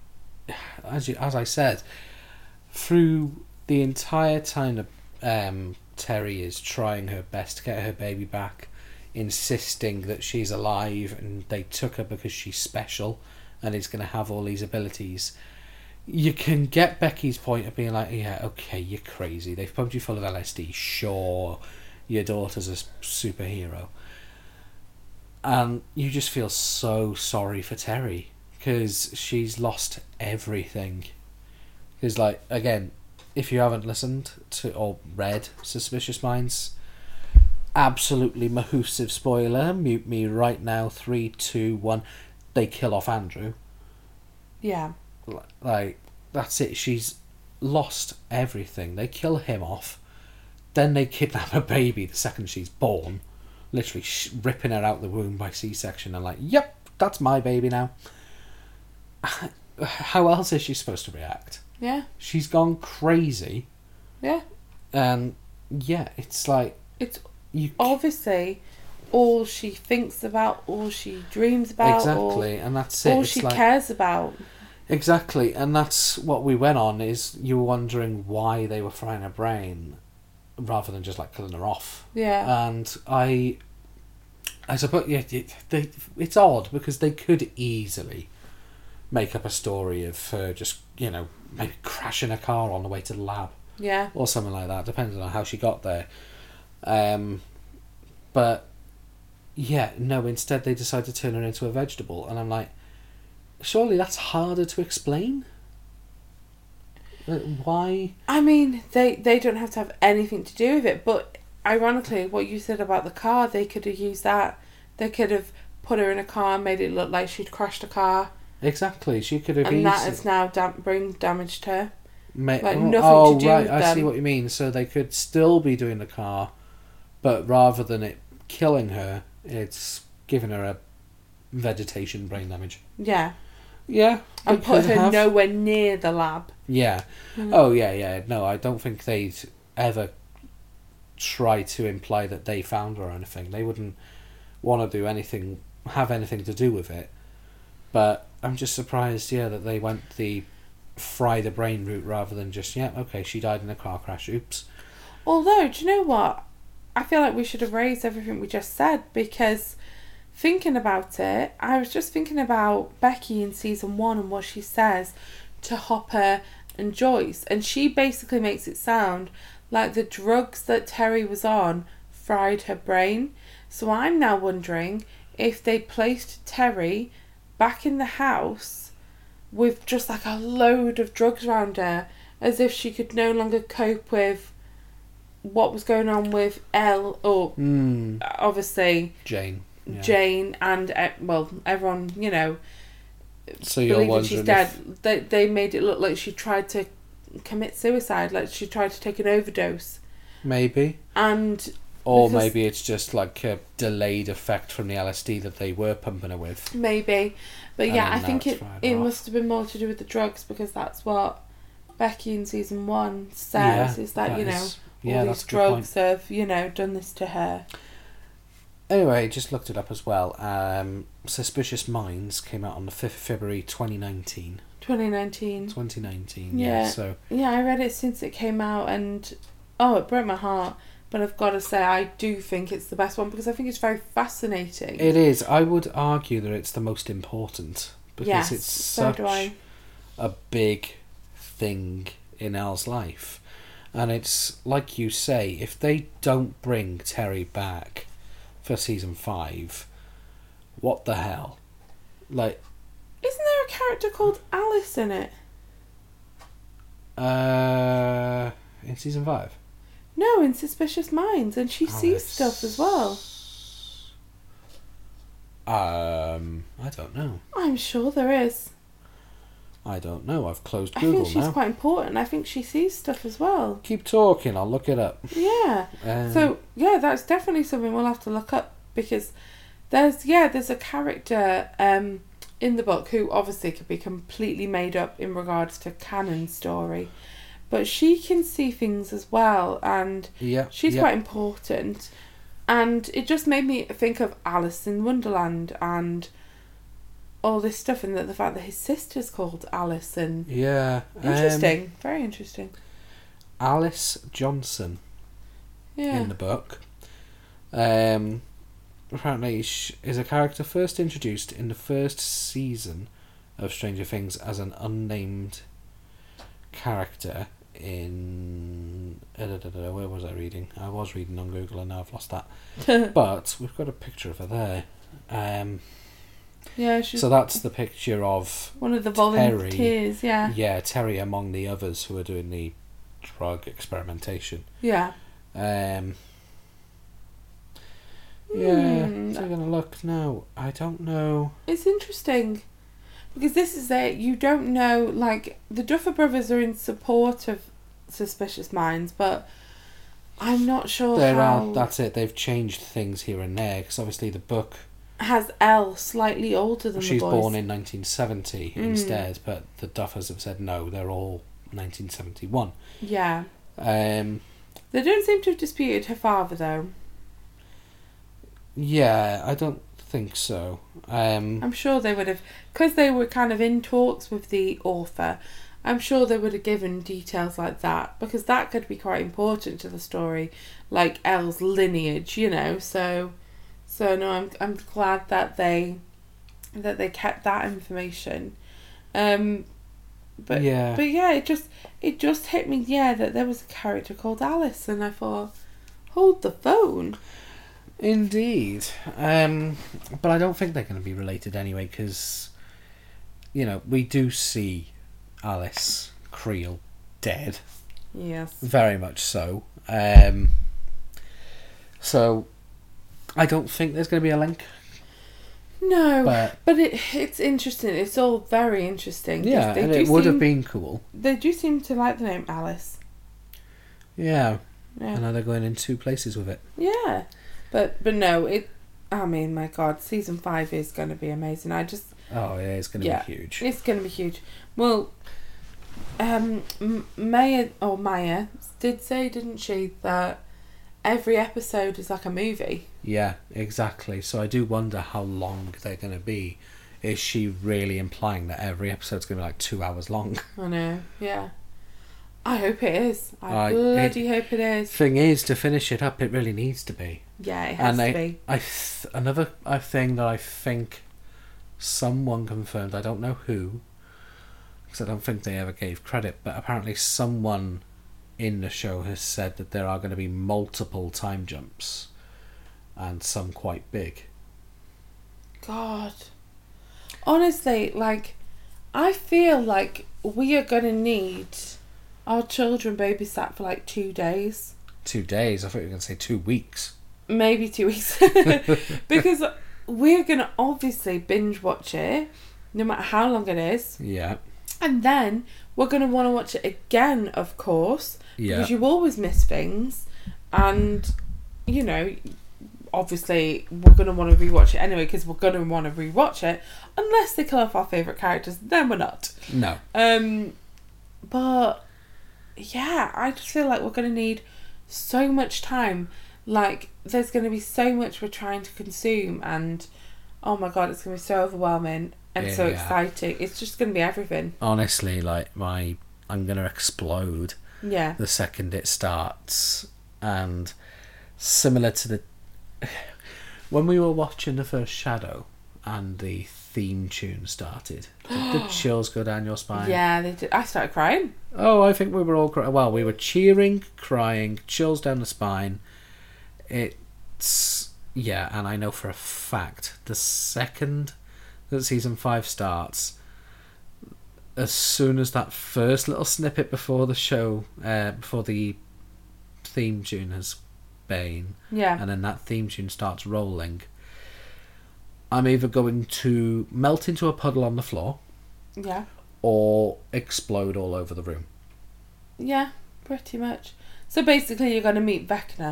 as you, as I said, through the entire time that um, Terry is trying her best to get her baby back, insisting that she's alive and they took her because she's special and is going to have all these abilities, you can get Becky's point of being like, yeah, okay, you're crazy. They've pumped you full of L S D. Sure, your daughter's a superhero. And you just feel so sorry for Terry because she's lost everything. Because, like, again, if you haven't listened to or read Suspicious Minds, absolutely massive spoiler. Mute me right now. Three, two, one. They kill off Andrew. Yeah. Like, that's it. She's lost everything. They kill him off. Then they kidnap a baby the second she's born. Literally sh- ripping her out the womb by C-section and like, yep, that's my baby now. How else is she supposed to react? Yeah. She's gone crazy. Yeah. And yeah, it's like... It's you obviously all she thinks about, all she dreams about. Exactly, all, and that's it. all It's she like, cares about. Exactly, and that's what we went on, is you were wondering why they were frying her brain rather than just like killing her off. Yeah. And I I suppose yeah, it, they, it's odd because they could easily make up a story of her just, you know, maybe crashing a car on the way to the lab. Yeah. Or something like that, depending on how she got there. Um, but yeah, no, instead they decided to turn her into a vegetable, and I'm like, surely that's harder to explain? Why? I mean, they, they don't have to have anything to do with it, but ironically, what you said about the car, they could have used that. They could have put her in a car and made it look like she'd crashed a car. Exactly, she could have And easily... that has now dam- brain damaged her. Ma- like, oh, nothing oh, to do right, with I them. see what you mean. So they could still be doing the car, but rather than it killing her, it's giving her a vegetation brain damage. Yeah. Yeah. And they put could her have. nowhere near the lab. Yeah. Mm. Oh, yeah, yeah. No, I don't think they'd ever try to imply that they found her or anything. They wouldn't want to do anything, have anything to do with it. But I'm just surprised, yeah, that they went the fry the brain route rather than just, yeah, okay, she died in a car crash, oops. Although, do you know what? I feel like we should have raised everything we just said, because thinking about it, I was just thinking about Becky in season one and what she says to Hopper and Joyce, and she basically makes it sound like the drugs that Terry was on fried her brain. So I'm now wondering if they placed Terry back in the house with just like a load of drugs around her, as if she could no longer cope with what was going on with Elle, or Mm, obviously Jane. Yeah. Jane, and uh, well, everyone, you know, So you're believing wondering she's dead. if... They, they made it look like she tried to commit suicide, like she tried to take an overdose. Maybe. And Or because- maybe it's just like a delayed effect from the L S D that they were pumping her with. maybe. But And yeah, then I now think it's it, fired it off. must have been more to do with the drugs, because that's what Becky in season one says, Yeah, is that, you know, is- yeah, all that's these a good point. drugs have, you know, done this to her. Anyway, just looked it up as well. Um, Suspicious Minds came out on the fifth of February twenty nineteen. twenty nineteen. twenty nineteen, Yeah. yeah. So, Yeah, I read it since it came out, and Oh, it broke my heart. But I've got to say, I do think it's the best one because I think it's very fascinating. It is. I would argue that it's the most important because Yes, it's so such do I. a big thing in Elle's life. And it's like you say, if they don't bring Terry back for season five, what the hell? Like, Isn't there a character called Alice in it? uh, in season five? No, in Suspicious Minds, and she sees Alice. stuff as well. Um, I don't know. I'm sure there is. I don't know. I've closed I Google think she's now. quite important. I think she sees stuff as well. Keep talking. I'll look it up. Yeah. Um, So yeah, that's definitely something we'll have to look up because there's yeah there's a character um in the book who obviously could be completely made up in regards to canon story, but she can see things as well, and yeah, she's yeah. quite important. And it just made me think of Alice in Wonderland and all this stuff, and the, the fact that his sister's called Alice, and Yeah. interesting, Um, very interesting. Alice Johnson Yeah. in the book. Um, apparently she is a character first introduced in the first season of Stranger Things as an unnamed character in... uh, da, da, da, where was I reading? I was reading on Google and now I've lost that. But we've got a picture of her there. Um, Yeah, she's so that's the picture of... one of the Terry. volunteers. Yeah. Yeah, Terry among the others who are doing the drug experimentation. Yeah. Um, yeah, Hmm. taking a look now. I don't know. It's interesting because this is it. You don't know, like, the Duffer Brothers are in support of Suspicious Minds, but I'm not sure There how. are. That's it. They've changed things here and there because obviously the book. Has Elle slightly older than She's the boys. born in nineteen seventy Mm. instead, but the Duffers have said no. They're all nineteen seventy-one. Yeah. Um. They don't seem to have disputed her father, though. Yeah, I don't think so. Um. I'm sure they would have, because they were kind of in talks with the author, I'm sure they would have given details like that, because that could be quite important to the story, like Elle's lineage, you know. So, so no, I'm I'm glad that they that they kept that information. Um, but Yeah. but yeah, it just it just hit me, yeah, that there was a character called Alice, and I thought, hold the phone. Indeed. Um, but I don't think they're going to be related anyway because, you know, we do see Alice Creel dead. Yes. Very much so. Um, so, I don't think there's going to be a link. No, But, but it it's interesting. It's all very interesting. They- yeah, they and do it would have seem- been cool. They do seem to like the name Alice. Yeah. Yeah. And now they're going in two places with it. Yeah. But but no, it. I mean, my God, season five is going to be amazing. I just, Oh, yeah, it's going to Yeah. be huge. it's going to be huge. Well, um, M- Maya or Maya did say, didn't she, that every episode is like a movie. Yeah, exactly. So I do wonder how long they're going to be. Is she really implying that every episode's going to be like two hours long? I know. Yeah. I hope it is. I I- bloody hope it is. Thing is, to finish it up, it really needs to be. Yeah, it has And I, to be. I th- another I thing that I think someone confirmed. I don't know who, because I don't think they ever gave credit. But apparently, someone in the show has said that there are going to be multiple time jumps, and some quite big. God. Honestly, like, I feel like we are going to need our children babysat for like two days. Two days. I thought you were going to say two weeks. Maybe two weeks. Because we're going to obviously binge watch it, no matter how long it is. Yeah. And then we're going to want to watch it again, of course. Yeah. Because you always miss things. And, you know, obviously we're going to want to rewatch it anyway, because we're going to want to rewatch it. Unless they kill off our favourite characters, then we're not. No. Um, but, yeah, I just feel like we're going to need so much time. Like, there's going to be so much we're trying to consume, and oh my God, it's going to be so overwhelming and so Yeah. exciting. It's just going to be everything. Honestly, like my, I'm going to explode Yeah. the second it starts. And similar to the... When we were watching the first Shadow and the theme tune started, did the chills go down your spine? Yeah, they did. I started crying. Oh, I think we were all... Cry- well, we were cheering, crying, chills down the spine. It's... Yeah, and I know for a fact the second that season five starts, as soon as that first little snippet before the show, uh, before the theme tune has been, Yeah. and then that theme tune starts rolling, I'm either going to melt into a puddle on the floor Yeah. or explode all over the room. Yeah, pretty much. So basically you're going to meet Vecna.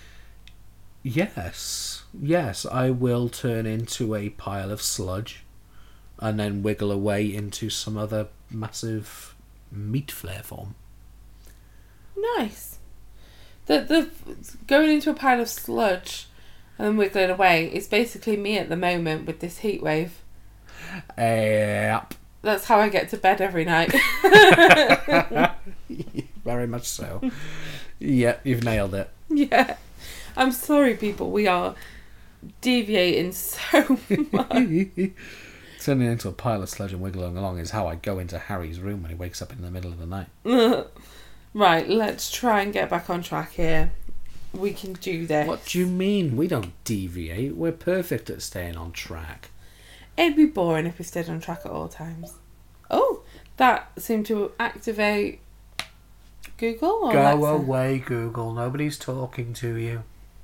Yes, yes, I will turn into a pile of sludge and then wiggle away into some other massive meat flare form. Nice. The the going into a pile of sludge and then wiggling away is basically me at the moment with this heat wave. Yep. That's how I get to bed every night. Very much so. Yep, you've nailed it. Yeah. I'm sorry, people. We are deviating so much. Turning into a pile of sludge and wiggling along is how I go into Harry's room when he wakes up in the middle of the night. Right, let's try and get back on track here. We can do this. What do you mean? We don't deviate. We're perfect at staying on track. It'd be boring if we stayed on track at all times. Oh, that seemed to activate Google or Go Alexa? away, Google. Nobody's talking to you.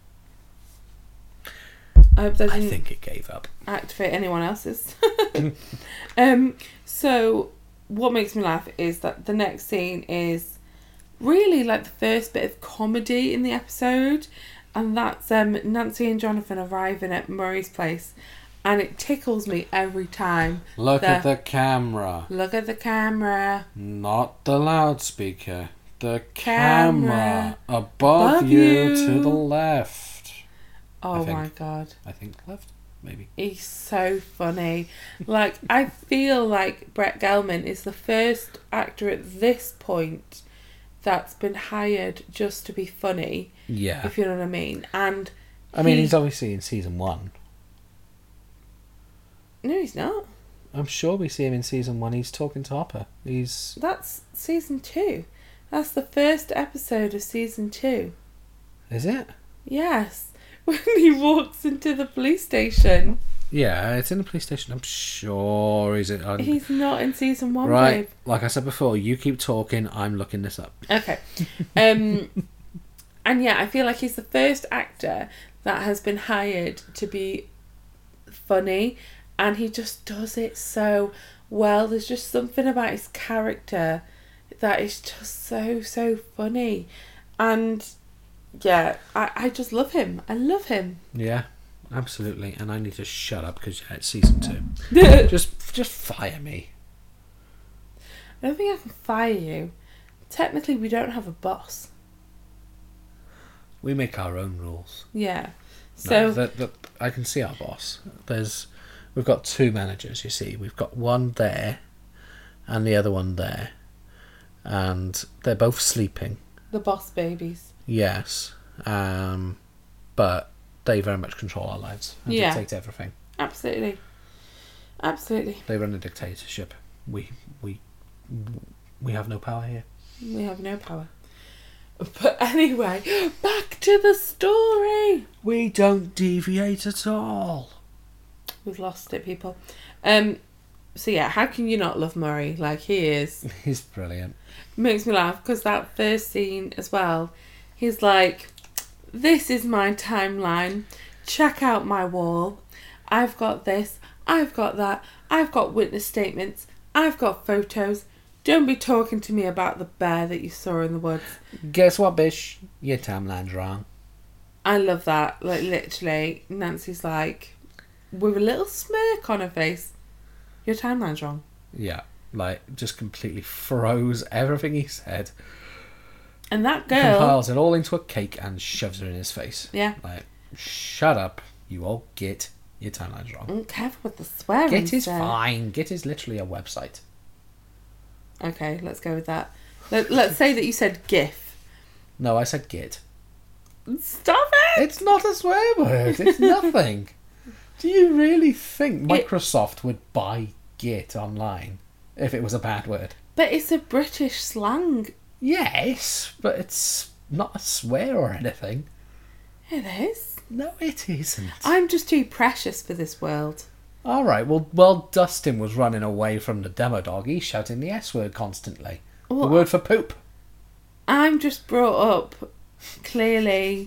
I hope that I didn't think it gave up. activate anyone else's. um, so, what makes me laugh is that the next scene is really like the first bit of comedy in the episode, and that's um, Nancy and Jonathan arriving at Murray's place, and it tickles me every time. Look The- at the camera. Look at the camera. Not the loudspeaker. The Camera. camera. Above, Above you, you. to the left. Oh I think. my god. I think left, maybe. He's so funny. Like, I feel like Brett Gelman is the first actor at this point that's been hired just to be funny, Yeah. if you know what I mean. And I mean, he- he's obviously in season one. No, he's not. I'm sure we see him in season one. He's talking to Hopper. He's... That's season two. That's the first episode of season two. Is it? Yes. When he walks into the police station. Yeah, it's in the police station. I'm sure he's in... He's not in season one, Right, babe. like I said before, you keep talking, I'm looking this up. Okay. Um, and yeah, I feel like he's the first actor that has been hired to be funny, and he just does it so well. There's just something about his character that is just so, so funny. And yeah, I, I just love him. I love him. Yeah, absolutely. And I need to shut up because yeah, it's season two. just, just fire me. I don't think I can fire you. Technically, we don't have a boss. We make our own rules. Yeah. No, So the, the, I can see our boss. There's, we've got two managers. You see, we've got one there, and the other one there, and they're both sleeping. the boss babies. Yes, um, but they very much control our lives and Yeah. dictate everything. Absolutely. Absolutely. They run a dictatorship. We we we have no power here. We have no power. But anyway, back to the story. We don't deviate at all. We've lost it, people. Um. So yeah, how can you not love Murray? Like, he is. He's brilliant. Makes me laugh because that first scene as well, he's like, this is my timeline. Check out my wall. I've got this. I've got that. I've got witness statements. I've got photos. Don't be talking to me about the bear that you saw in the woods. Guess what, bish? Your timeline's wrong. I love that. Like, literally, Nancy's like, with a little smirk on her face, your timeline's wrong. Yeah, like, just completely froze everything he said. And that girl... Compiles it all into a cake and shoves it in his face. Yeah. Like, shut up, you all git. Your timeline's wrong. Mm, careful with the swearing. Git is sir. fine. Git is literally a website. Okay, let's go with that. Let, let's say that you said GIF. No, I said git. Stop it! It's not a swear word. It's nothing. Do you really think Microsoft would buy git online if it was a bad word? But it's a British slang. Yes, but it's not a swear or anything. It is. No, it isn't. I'm just too precious for this world. All right, well, while Dustin was running away from the demo dog, he's shouting the S word constantly. Well, the word for poop. I'm just brought up, clearly,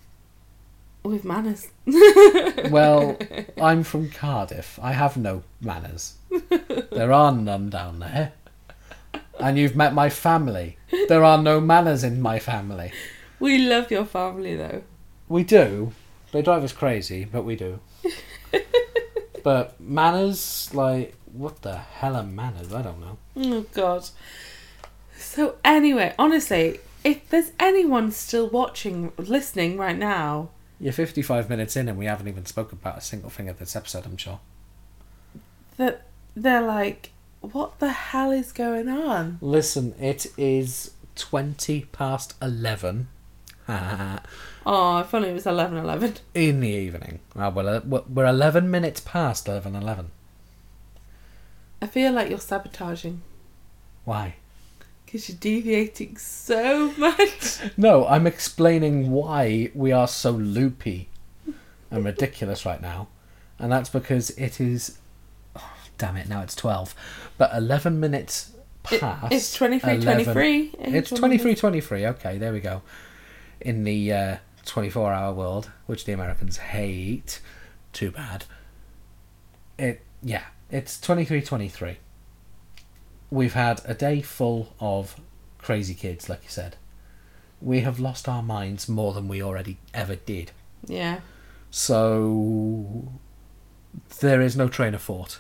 with manners. Well, I'm from Cardiff. I have no manners. There are none down there. And you've met my family. There are no manners in my family. We love your family, though. We do. They drive us crazy, but we do. But manners, like, what the hell are manners? I don't know. Oh, God. So, anyway, honestly, if there's anyone still watching, listening right now... You're fifty-five minutes in and we haven't even spoken about a single thing of this episode, I'm sure. That they're like, what the hell is going on? Listen, it is twenty past eleven. Oh, if only it was eleven eleven. In the evening. Oh, well, we're eleven minutes past eleven eleven. I feel like you're sabotaging. Why? Because you're deviating so much. No, I'm explaining why we are so loopy and ridiculous right now. And that's because it is... Oh, damn it, now it's twelve. But eleven minutes past... It, it's twenty-three twenty-three. It's twenty-three twenty-three. Okay, there we go. In the uh, twenty-four hour world, which the Americans hate. Too bad. It Yeah, it's twenty-three twenty-three. We've had a day full of crazy kids, like you said. We have lost our minds more than we already ever did. Yeah. So there is no train of thought.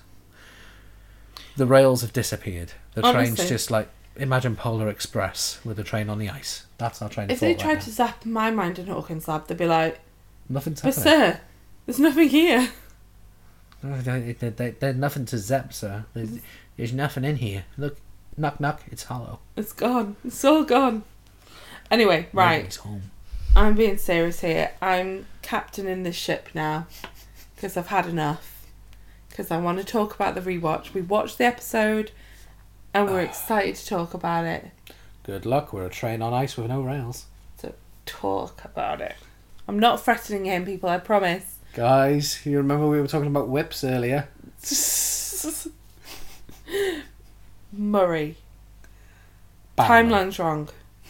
The rails have disappeared. The Honestly. train's just like, imagine Polar Express with a train on the ice. That's our train of If thought they right tried now. to zap my mind in Hawkins Lab, they'd be like, Nothing's but happening. sir, there's nothing here. No, they- they- they- There's nothing to zap, sir. There's, there's nothing in here. Look, knock, knock, it's hollow. It's gone. It's all gone. Anyway, right. Nobody's home. I'm being serious here. I'm captaining this ship now because I've had enough. Because I want to talk about the rewatch. We watched the episode and we're excited to talk about it. Good luck, we're a train on ice with no rails. To talk about it. I'm not threatening him, people, I promise. Guys, you remember we were talking about whips earlier? Murray. Bang. Timeline's wrong.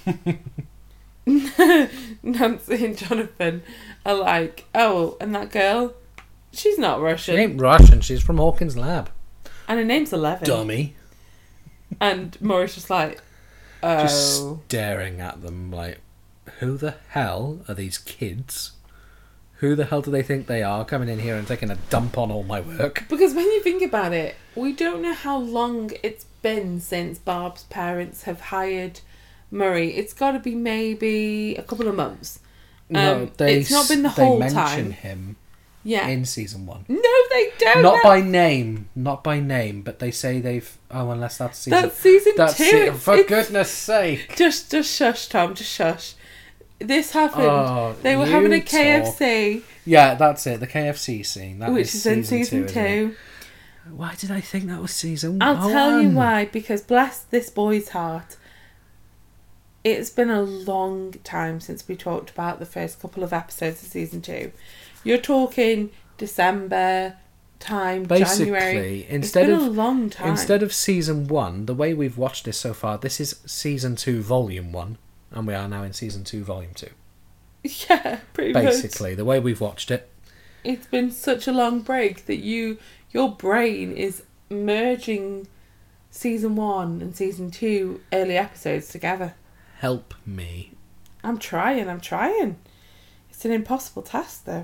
Nancy and Jonathan are like, oh, and that girl, she's not She Russian. ain't Russian, she's from Hawkins Lab. And her name's Eleven. Dummy. And Murray's just like, oh. Just staring at them like, who the hell are these kids? Who the hell do they think they are, coming in here and taking a dump on all my work? Because when you think about it, we don't know how long it's been since Barb's parents have hired Murray. It's got to be maybe a couple of months. No, Um, they, it's not been the they whole mention time. him Yeah. in season one. No, they don't. Not That- by name, not by name, but they say they've... Oh, unless that's season... That's season That's two. se- It's- For it's- goodness sake. Just, just shush, Tom. Just shush. This happened. Oh, they were you having a K F C, Yeah, that's it. The K F C scene. That which is in season isn't it? two. Why did I think that was season one? I'll tell you why. Because bless this boy's heart. It's been a long time since we talked about the first couple of episodes of season two. You're talking December time, Basically, January. instead it's been of a long time. instead of season one, the way we've watched this so far, this is season two, volume one, and we are now in season two, volume two. Yeah, pretty much. Basically, the way we've watched it. It's been such a long break that you, your brain is merging season one and season two early episodes together. Help me. I'm trying, I'm trying. It's an impossible task, though.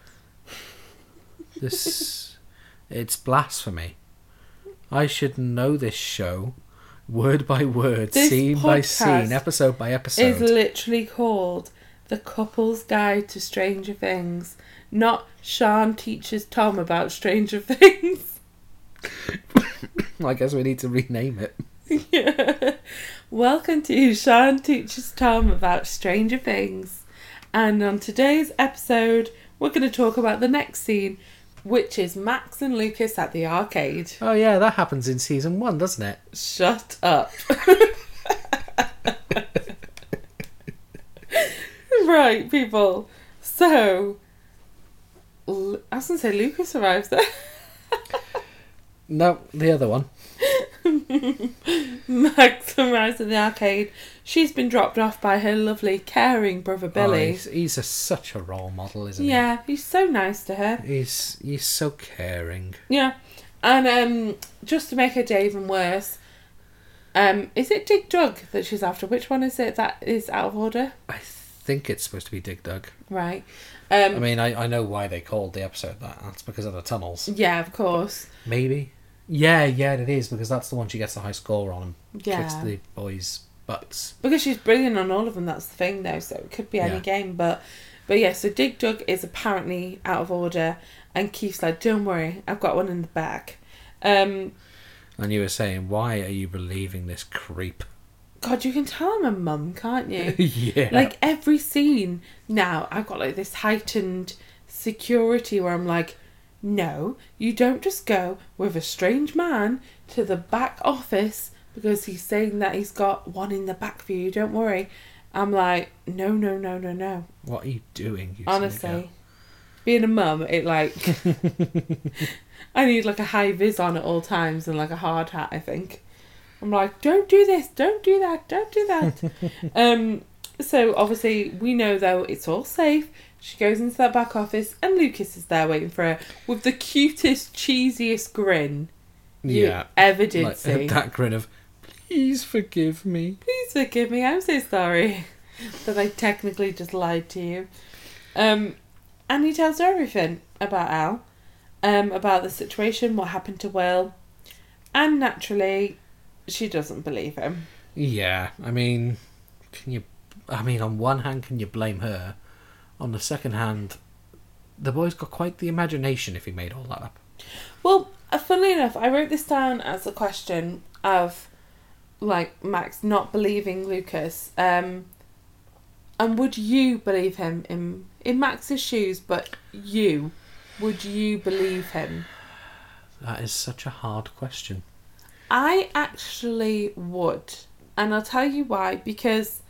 This, it's blasphemy. I should know this show, word by word, This scene by podcast scene, episode by episode. It's literally called The Couple's Guide to Stranger Things, not Sean teaches Tom about Stranger Things. I guess we need to rename it. Yeah. Welcome to Sean Teaches Tom about Stranger Things. And on today's episode, we're going to talk about the next scene, which is Max and Lucas at the arcade. Oh yeah, that happens in season one, doesn't it? Shut up. Right, people. So, L- I was going to say Lucas arrives there. No, the other one. Max arrives at the arcade. She's been dropped off by her lovely, caring brother Billy. Oh, he's he's a, such a role model, isn't Yeah, he's so nice to her. he? He's he's so caring. Yeah, and um, just to make her day even worse, um, is it Dig Dug that she's after? Which one is it that is out of order? I think it's supposed to be Dig Dug. Right. Um, I mean, I, I know why they called the episode that. That's because of the tunnels. yeah, of course. Maybe. Yeah, yeah, it is, because that's the one she gets the high score on and Yeah. kicks the boys' butts. Because she's brilliant on all of them, that's the thing though, so it could be any Yeah. game, but but yeah, so Dig Dug is apparently out of order, and Keith's like, don't worry, I've got one in the back. Um, And you were saying, why are you believing this creep? God, you can tell I'm a mum, can't you? Yeah. Like, every scene now, I've got like this heightened security where I'm like, no, you don't just go with a strange man to the back office because he's saying that he's got one in the back for you, don't worry. I'm like, no, no, no, no, no. What are you doing? You Honestly, being a mum, it like, I need like a high vis on at all times and like a hard hat, I think. I'm like, don't do this, don't do that, don't do that. um, so obviously we know though it's all safe. She goes into that back office and Lucas is there waiting for her with the cutest, cheesiest grin you Yeah. ever did Like, see. that grin of, please forgive me. Please forgive me, I'm so sorry that I technically just lied to you. Um, and he tells her everything about Al, um, about the situation, what happened to Will, and naturally, she doesn't believe him. Yeah, I mean, can you... I mean, on one hand, can you blame her? On the second hand, the boy's got quite the imagination if he made all that up. Well, uh, funnily enough, I wrote this down as a question of, like, Max not believing Lucas. Um, and would you believe him in in Max's shoes? But you, would you believe him? That is such a hard question. I actually would. And I'll tell you why. Because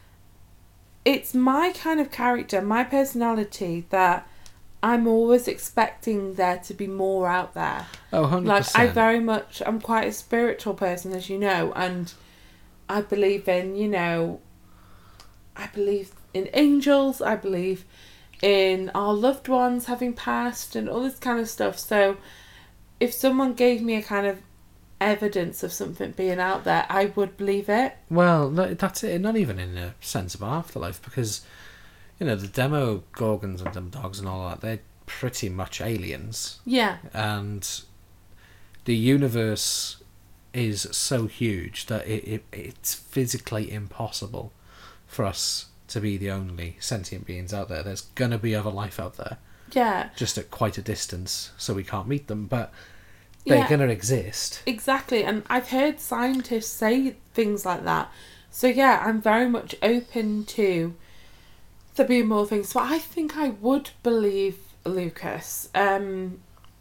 it's my kind of character, my personality, that I'm always expecting there to be more out there. Oh, one hundred percent. Like, I very much, I'm quite a spiritual person, as you know, and I believe in, you know, I believe in angels, I believe in our loved ones having passed and all this kind of stuff. So if someone gave me a kind of evidence of something being out there, I would believe it. Well, no, that's it. Not even in a sense of afterlife, because, you know, the demo Gorgons and them dogs and all that, they're pretty much aliens. Yeah. And the universe is so huge that it, it it's physically impossible for us to be the only sentient beings out there. There's going to be other life out there, Yeah. just at quite a distance, so we can't meet them, but they're Yeah. going to exist. Exactly, and I've heard scientists say things like that. So yeah, I'm very much open to there being more things. So I think I would believe Lucas. Um,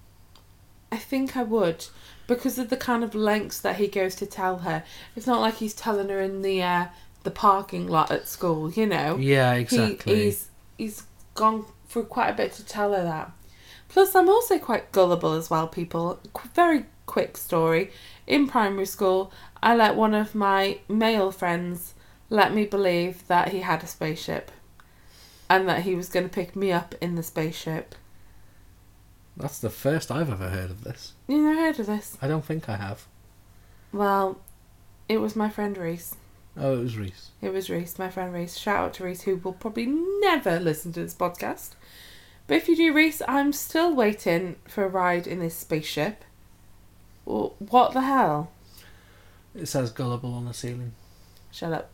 I think I would, because of the kind of lengths that he goes to tell her. It's not like he's telling her in the uh, the parking lot at school, you know. Yeah, exactly. He, he's he's gone through quite a bit to tell her that. Plus, I'm also quite gullible as well, people. Qu- very quick story. In primary school, I let one of my male friends let me believe that he had a spaceship and that he was going to pick me up in the spaceship. That's the first I've ever heard of this. You never heard of this? I don't think I have. Well, it was my friend Reese. Oh, it was Reese. It was Reese, my friend Reese. Shout out to Reese, who will probably never listen to this podcast. But if you do, Reese, I'm still waiting for a ride in this spaceship. Well, what the hell? It says gullible on the ceiling. Shut up.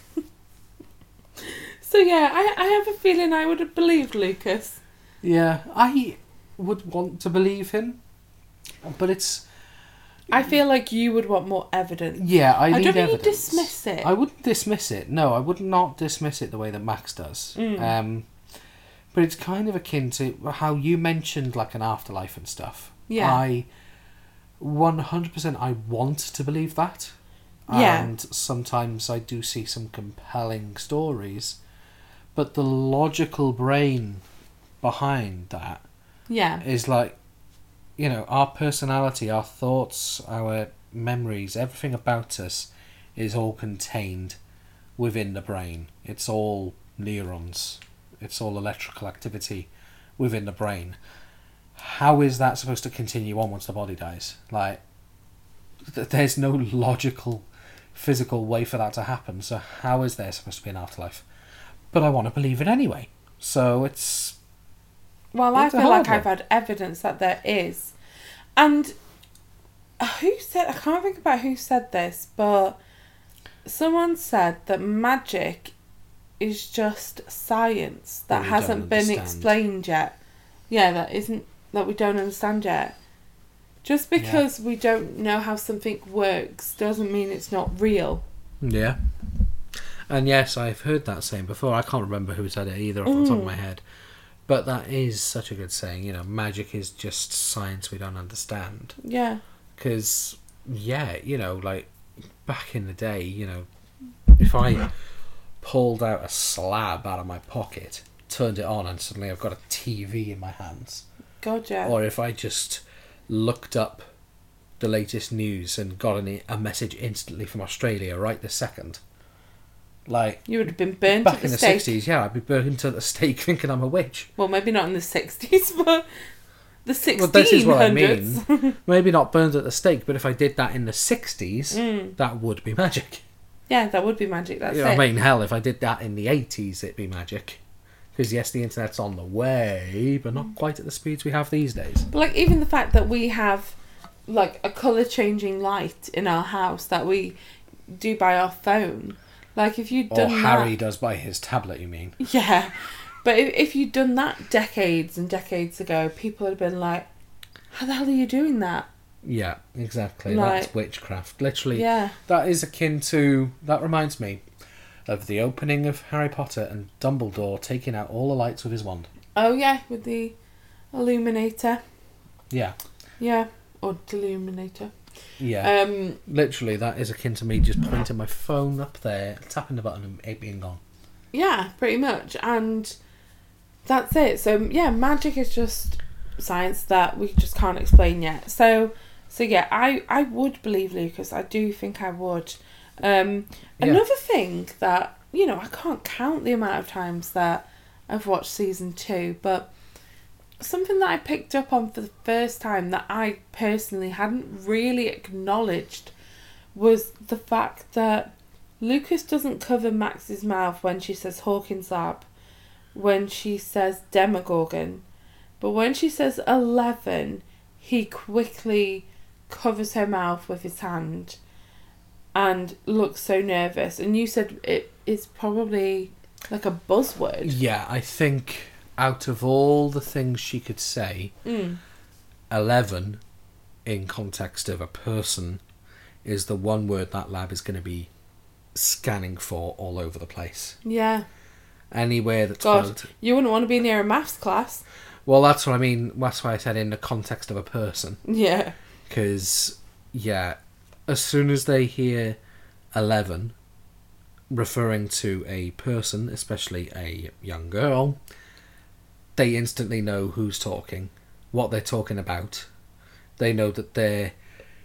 So yeah, I, I have a feeling I would have believed Lucas. Yeah, I would want to believe him, but it's I feel like you would want more evidence. Yeah, I, I need don't think evidence. you dismiss it. I wouldn't dismiss it. No, I would not dismiss it the way that Max does. Mm. Um, but it's kind of akin to how you mentioned, like, an afterlife and stuff. Yeah. I one hundred percent I want to believe that. Yeah. And sometimes I do see some compelling stories. But the logical brain behind that Yeah. is like, you know, our personality, our thoughts, our memories, everything about us is all contained within the brain. It's all neurons. It's all electrical activity within the brain. How is that supposed to continue on once the body dies? Like, th- there's no logical, physical way for that to happen. So how is there supposed to be an afterlife? But I want to believe it anyway. So it's... Well, I It's a feel like hard I've one. had evidence that there is. And who said... I can't think about who said this, but someone said that magic is just science that That we hasn't don't been understand. explained yet. Yeah, that isn't... that we don't understand yet. Just because we don't know how something works doesn't mean it's not real. Yeah. And yes, I've heard that saying before. I can't remember who said it either off the top of my head. But that is such a good saying. You know, magic is just science we don't understand. Yeah. Because, yeah, you know, like, back in the day, you know, if I pulled out a slab out of my pocket, turned it on, and suddenly I've got a T V in my hands. God, yeah. Or if I just looked up the latest news and got an, a message instantly from Australia right this second. Like, You would have been burnt back at the in the stake. sixties, yeah, I'd be burnt at the stake thinking I'm a witch. Well, maybe not in the sixties, but the sixteen hundreds. Well, this is what I mean. Maybe not burned at the stake, but if I did that in the sixties, Mm. that would be magic. Yeah, that would be magic. That's You know it. what I mean? Hell, if I did that in the eighties, it'd be magic. Because yes, the internet's on the way, but not quite at the speeds we have these days. But like even the fact that we have like a colour changing light in our house that we do by our phone. Like if you'd Or done Harry that, does by his tablet, you mean? yeah. But if, if you'd done that decades and decades ago, people would have been like, "How the hell are you doing that?" Yeah, exactly. Like- That's witchcraft. Literally, Yeah. that is akin to... That reminds me of the opening of Harry Potter and Dumbledore taking out all the lights with his wand. Oh yeah, with the illuminator. Yeah. Yeah, or deluminator. Yeah. Um. Literally, that is akin to me just pointing my phone up there, tapping the button and it being gone. Yeah, pretty much, and that's it. So yeah, magic is just science that we just can't explain yet. So, so yeah, I I would believe Lucas. I do think I would. Um, Yeah. Another thing that you know, I can't count the amount of times that I've watched season two, but something that I picked up on for the first time that I personally hadn't really acknowledged was the fact that Lucas doesn't cover Max's mouth when she says Hawkins Lab, when she says Demogorgon, but when she says eleven, he quickly covers her mouth with his hand and looks so nervous. And you said it is probably like a buzzword. Yeah, I think out of all the things she could say, Mm. eleven, in context of a person, is the one word that lab is going to be scanning for all over the place. Yeah. Anywhere that's God, called... you wouldn't want to be near a maths class. Well, that's what I mean. That's why I said in the context of a person. Yeah. Because, yeah, as soon as they hear eleven referring to a person, especially a young girl, they instantly know who's talking, what they're talking about. They know that their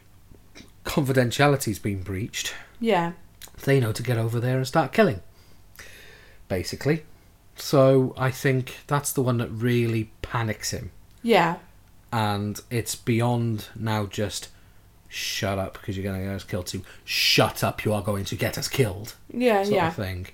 confidentiality's been breached. Yeah. They know to get over there and start killing, basically. So I think that's the one that really panics him. Yeah. And it's beyond now just shut up because you're going to get us killed, to shut up, you are going to get us killed, Yeah, sort yeah. of thing.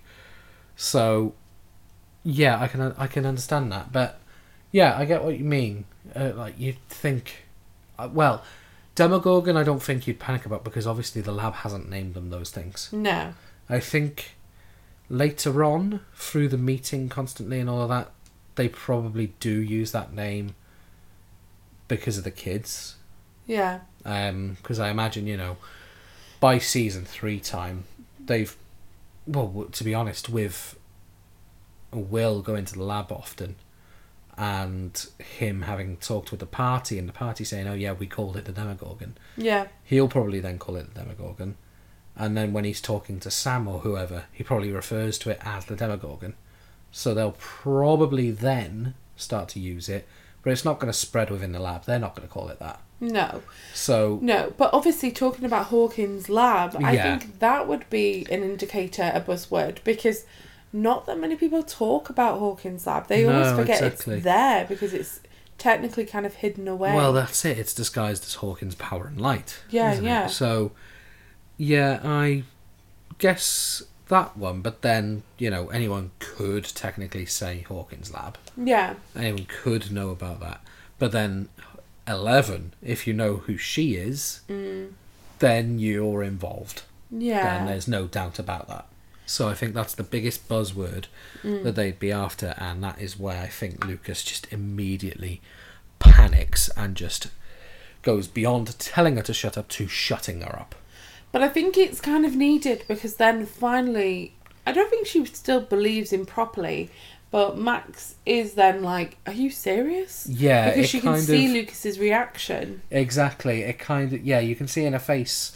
So yeah, I can I can understand that, but yeah, I get what you mean. Uh, like you'd think, uh, well, Demogorgon, I don't think you'd panic about because obviously the lab hasn't named them those things. No. I think later on, through the meeting constantly and all of that, they probably do use that name because of the kids. Yeah. Because I imagine, you know, by season three time, they've, well, to be honest, with Will going to the lab often, and him having talked with the party, and the party saying, oh yeah, we called it the Demogorgon. Yeah. He'll probably then call it the Demogorgon. And then when he's talking to Sam or whoever, he probably refers to it as the Demogorgon. So they'll probably then start to use it, but it's not going to spread within the lab. They're not going to call it that. No. So No, but obviously talking about Hawkins' lab, I Yeah. think that would be an indicator, a buzzword, because not that many people talk about Hawkins' lab. They No, always forget exactly. it's there because it's technically kind of hidden away. Well, that's it. It's disguised as Hawkins' power and light. Yeah, isn't yeah. It? So, yeah, I guess that one. But then, you know, anyone could technically say Hawkins' lab. Yeah. Anyone could know about that. But then, Eleven, if you know who she is, Mm. then you're involved. Yeah. Then there's no doubt about that. So I think that's the biggest buzzword Mm. that they'd be after, and that is where I think Lucas just immediately panics and just goes beyond telling her to shut up to shutting her up. But I think it's kind of needed because then finally, I don't think she still believes him properly, but Max is then like, are you serious? Yeah, Because it she can kind see of- Lucas's reaction. Exactly. It kind of, yeah, you can see in her face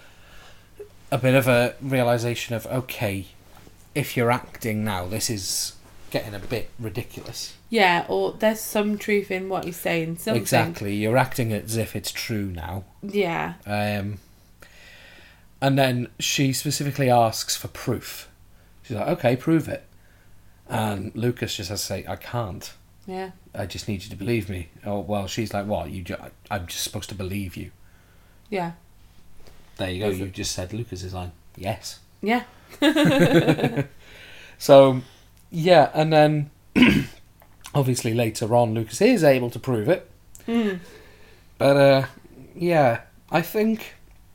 a bit of a realisation of, okay, if you're acting now, this is getting a bit ridiculous. Yeah, or there's some truth in what he's saying. Something. Exactly. You're acting as if it's true now. Yeah. Um, and then she specifically asks for proof. She's like, okay, prove it. And Lucas just has to say, I can't. Yeah. I just need you to believe me. Oh, well, she's like, what? You? Ju- I'm just supposed to believe you. Yeah. There you go. Is You it- just said Lucas's line. Yes. Yeah. So, yeah, and then obviously later on, Lucas is able to prove it. Mm. But, uh, yeah, I think,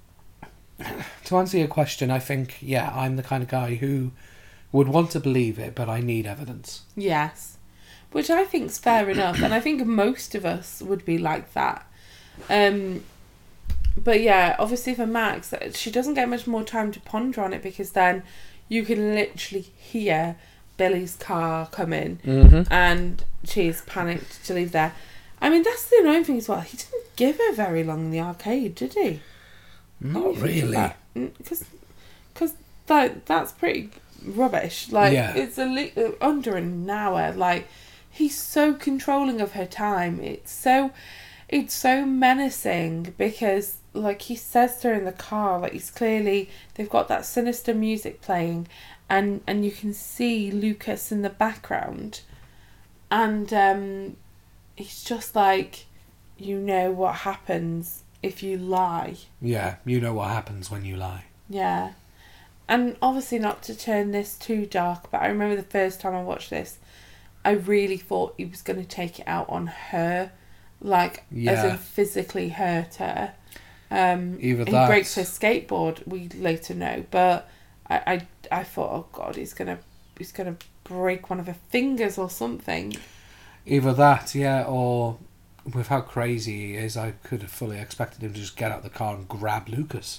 to answer your question, I think, yeah, I'm the kind of guy who would want to believe it, but I need evidence. Yes. Which I think's fair enough, and I think most of us would be like that. Um, but yeah, obviously for Max, she doesn't get much more time to ponder on it because then you can literally hear Billy's car come in Mm-hmm. and she's panicked to leave there. I mean, that's the annoying thing as well. He didn't give her very long in the arcade, did he? Not really. Because because that that's pretty rubbish. Like, Yeah. it's a li- uh, under an hour. Like, he's so controlling of her time. It's so it's so menacing because, like, he says to her in the car, like, he's clearly, they've got that sinister music playing and and you can see Lucas in the background and um he's just like, you know what happens if you lie. Yeah, you know what happens when you lie. Yeah. And obviously not to turn this too dark, but I remember the first time I watched this, I really thought he was going to take it out on her, like, as Yeah. in physically hurt her. Um, Either he that- breaks her skateboard, we later know, but I, I, I thought, oh God, he's going to he's gonna break one of her fingers or something. Either that, yeah, or with how crazy he is, I could have fully expected him to just get out of the car and grab Lucas.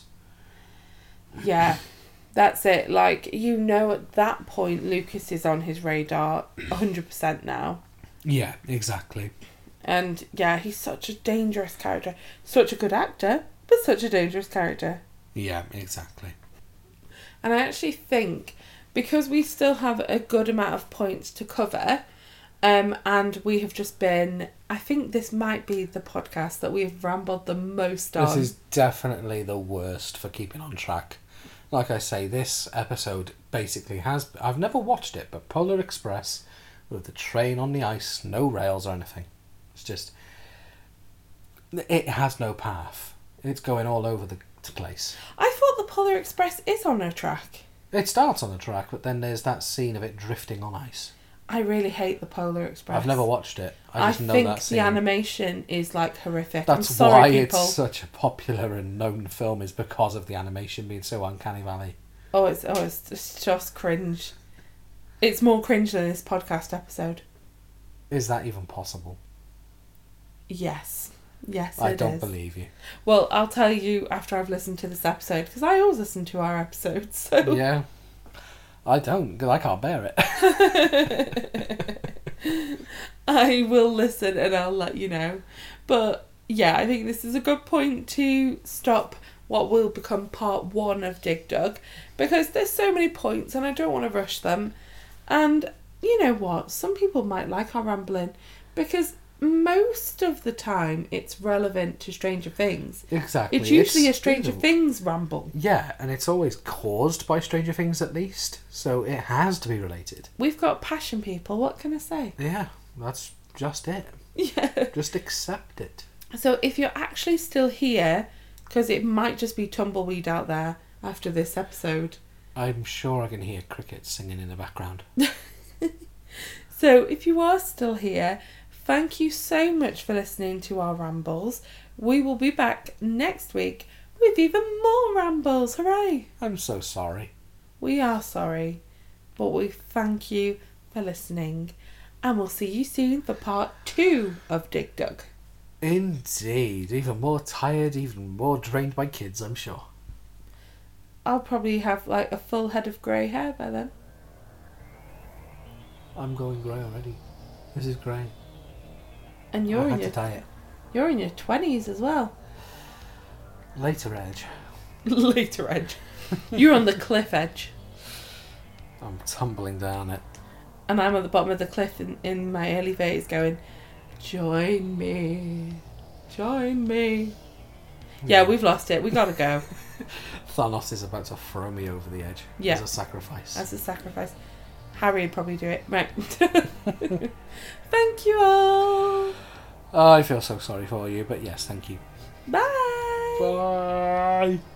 Yeah, that's it. Like, you know, at that point, Lucas is on his radar one hundred percent now. Yeah, exactly. And yeah, he's such a dangerous character. Such a good actor, but such a dangerous character. Yeah, exactly. And I actually think, because we still have a good amount of points to cover, um, and we have just been, I think this might be the podcast that we've rambled the most on. This is definitely the worst for keeping on track. Like I say, this episode basically has... I've never watched it, but Polar Express, with the train on the ice, no rails or anything. It's just... It has no path. It's going all over the place. I thought the Polar Express is on a track. It starts on the track, but then there's that scene of it drifting on ice. I really hate the Polar Express. I've never watched it. I I just know think that the scene. animation is like horrific. That's I'm sorry, why people. it's such a popular and known film, is because of the animation being so uncanny valley. Oh, it's oh, it's, it's just cringe. It's more cringe than this podcast episode. Is that even possible? Yes. Yes, I it don't is. believe you. Well, I'll tell you after I've listened to this episode, because I always listen to our episodes. So Yeah. I don't, because I can't bear it. I will listen and I'll let you know. But yeah, I think this is a good point to stop what will become part one of Dig Dug, because there's so many points and I don't want to rush them. And you know what? Some people might like our rambling, because most of the time it's relevant to Stranger Things. Exactly. It's usually It's- a Stranger it's- Things ramble. Yeah, and it's always caused by Stranger Things at least, so it has to be related. We've got passion, people. What can I say? Yeah, that's just it. Yeah. Just accept it. So if you're actually still here, because it might just be tumbleweed out there after this episode. I'm sure I can hear crickets singing in the background. So if you are still here, thank you so much for listening to our rambles. We will be back next week with even more rambles. Hooray! I'm so sorry. We are sorry, but we thank you for listening. And we'll see you soon for part two of Dig Dug. Indeed. Even more tired, even more drained by kids, I'm sure. I'll probably have like a full head of grey hair by then. I'm going grey already. This is grey. And I you're in had your to dye it. you're in your twenties as well. Later edge. Later edge. You're on the cliff edge. I'm tumbling down it. And I'm at the bottom of the cliff in, in my early phase going, join me, join me. Yeah, we've lost it. We gotta go. Thanos is about to throw me over the edge Yeah. as a sacrifice. As a sacrifice. Harry would probably do it. Right. Thank you all. I feel so sorry for you, but yes, thank you. Bye. Bye.